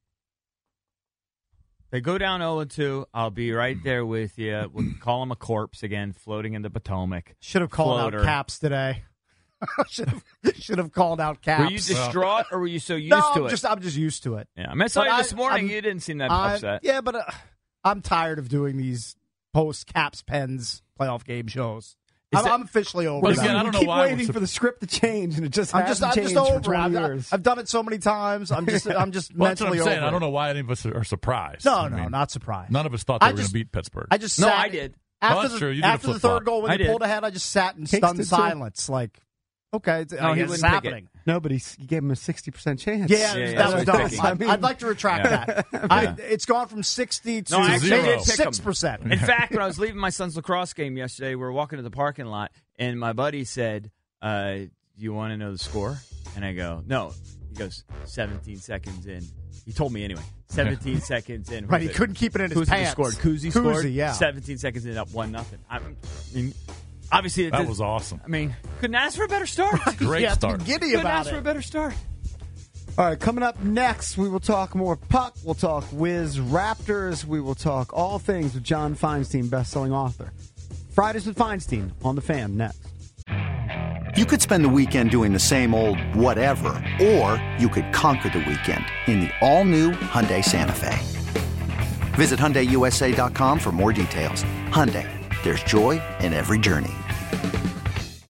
[SPEAKER 6] They go down oh and two. I'll be right there with you. We'll call him a corpse again, floating in the Potomac.
[SPEAKER 3] Should have called
[SPEAKER 6] Floater.
[SPEAKER 3] out Caps today. should have should have called out Caps.
[SPEAKER 6] Were you distraught or were you so used
[SPEAKER 3] no,
[SPEAKER 6] to
[SPEAKER 3] I'm
[SPEAKER 6] it?
[SPEAKER 3] just I'm just used to it.
[SPEAKER 6] Yeah, I mean, I saw
[SPEAKER 3] But
[SPEAKER 6] you this
[SPEAKER 3] I-
[SPEAKER 6] morning.
[SPEAKER 3] I'm-
[SPEAKER 6] you didn't seem that
[SPEAKER 3] I-
[SPEAKER 6] upset.
[SPEAKER 3] Yeah, but uh, I'm tired of doing these post Caps Pens playoff game shows. I'm,
[SPEAKER 6] that-
[SPEAKER 3] I'm officially over.
[SPEAKER 5] But
[SPEAKER 3] that.
[SPEAKER 5] again, I don't know
[SPEAKER 2] keep
[SPEAKER 5] why
[SPEAKER 2] waiting
[SPEAKER 5] we're
[SPEAKER 2] for the script to change, and it just
[SPEAKER 3] I'm just
[SPEAKER 2] hasn't
[SPEAKER 3] I'm just
[SPEAKER 2] changed for
[SPEAKER 3] over. it.
[SPEAKER 2] twenty
[SPEAKER 3] I've,
[SPEAKER 2] years.
[SPEAKER 3] I've done it so many times. I'm just I'm just
[SPEAKER 5] Well, that's what
[SPEAKER 3] mentally
[SPEAKER 5] I'm saying.
[SPEAKER 3] over.
[SPEAKER 5] I don't
[SPEAKER 3] it.
[SPEAKER 5] know why any of us are surprised.
[SPEAKER 3] No,
[SPEAKER 5] I
[SPEAKER 3] no,
[SPEAKER 5] mean,
[SPEAKER 3] not surprised.
[SPEAKER 5] None of us thought they
[SPEAKER 3] I
[SPEAKER 5] were going
[SPEAKER 3] just-
[SPEAKER 5] to beat Pittsburgh.
[SPEAKER 3] I just
[SPEAKER 6] No,
[SPEAKER 3] sat,
[SPEAKER 6] I did.
[SPEAKER 3] After
[SPEAKER 5] Oh, that's
[SPEAKER 3] the,
[SPEAKER 5] true. You did a
[SPEAKER 3] after the
[SPEAKER 5] flip-flop.
[SPEAKER 3] third goal when
[SPEAKER 6] I
[SPEAKER 3] they
[SPEAKER 6] did.
[SPEAKER 3] pulled ahead, I just sat in
[SPEAKER 2] Kingston
[SPEAKER 3] stunned
[SPEAKER 2] too.
[SPEAKER 3] silence. Like, okay, it's,
[SPEAKER 6] No,
[SPEAKER 3] I
[SPEAKER 6] he
[SPEAKER 3] guess it's
[SPEAKER 6] wouldn't pick it.
[SPEAKER 3] happening.
[SPEAKER 2] No, but he's, you gave him a sixty percent chance.
[SPEAKER 3] Yeah,
[SPEAKER 6] Yeah,
[SPEAKER 3] that
[SPEAKER 6] yeah,
[SPEAKER 3] was
[SPEAKER 6] that's
[SPEAKER 3] dumb.
[SPEAKER 6] what he's
[SPEAKER 3] I,
[SPEAKER 2] picking.
[SPEAKER 3] I'd like to retract
[SPEAKER 6] Yeah.
[SPEAKER 3] that. I, it's gone from sixty to
[SPEAKER 6] No, I actually
[SPEAKER 5] Zero.
[SPEAKER 6] did pick 'em.
[SPEAKER 3] six percent.
[SPEAKER 6] In fact, when I was leaving my son's lacrosse game yesterday, we were walking to the parking lot, and my buddy said, uh, "Do you want to know the score?" And I go, "No." He goes, seventeen seconds in. He told me anyway. seventeen seconds in.
[SPEAKER 3] Right,
[SPEAKER 6] Who's
[SPEAKER 3] he
[SPEAKER 6] it?
[SPEAKER 3] couldn't keep it in his
[SPEAKER 6] Who's
[SPEAKER 3] pants.
[SPEAKER 6] scored? Kuzi
[SPEAKER 3] Kuzi,
[SPEAKER 6] scored.
[SPEAKER 3] yeah.
[SPEAKER 6] seventeen seconds in, up one nothing. I mean, obviously, it
[SPEAKER 5] That
[SPEAKER 6] did-
[SPEAKER 5] was awesome.
[SPEAKER 6] I mean, couldn't ask for a better start.
[SPEAKER 5] Great
[SPEAKER 3] yeah,
[SPEAKER 5] start.
[SPEAKER 3] Giddy
[SPEAKER 6] Couldn't
[SPEAKER 3] about
[SPEAKER 6] ask for a
[SPEAKER 3] it.
[SPEAKER 6] better start.
[SPEAKER 2] All right, coming up next, we will talk more puck. We'll talk Wiz Raptors. We will talk all things with John Feinstein, best-selling author. Fridays with Feinstein on The Fan next.
[SPEAKER 8] You could spend the weekend doing the same old whatever, or you could conquer the weekend in the all-new Hyundai Santa Fe. Visit Hyundai U S A dot com for more details. Hyundai, there's joy in every journey.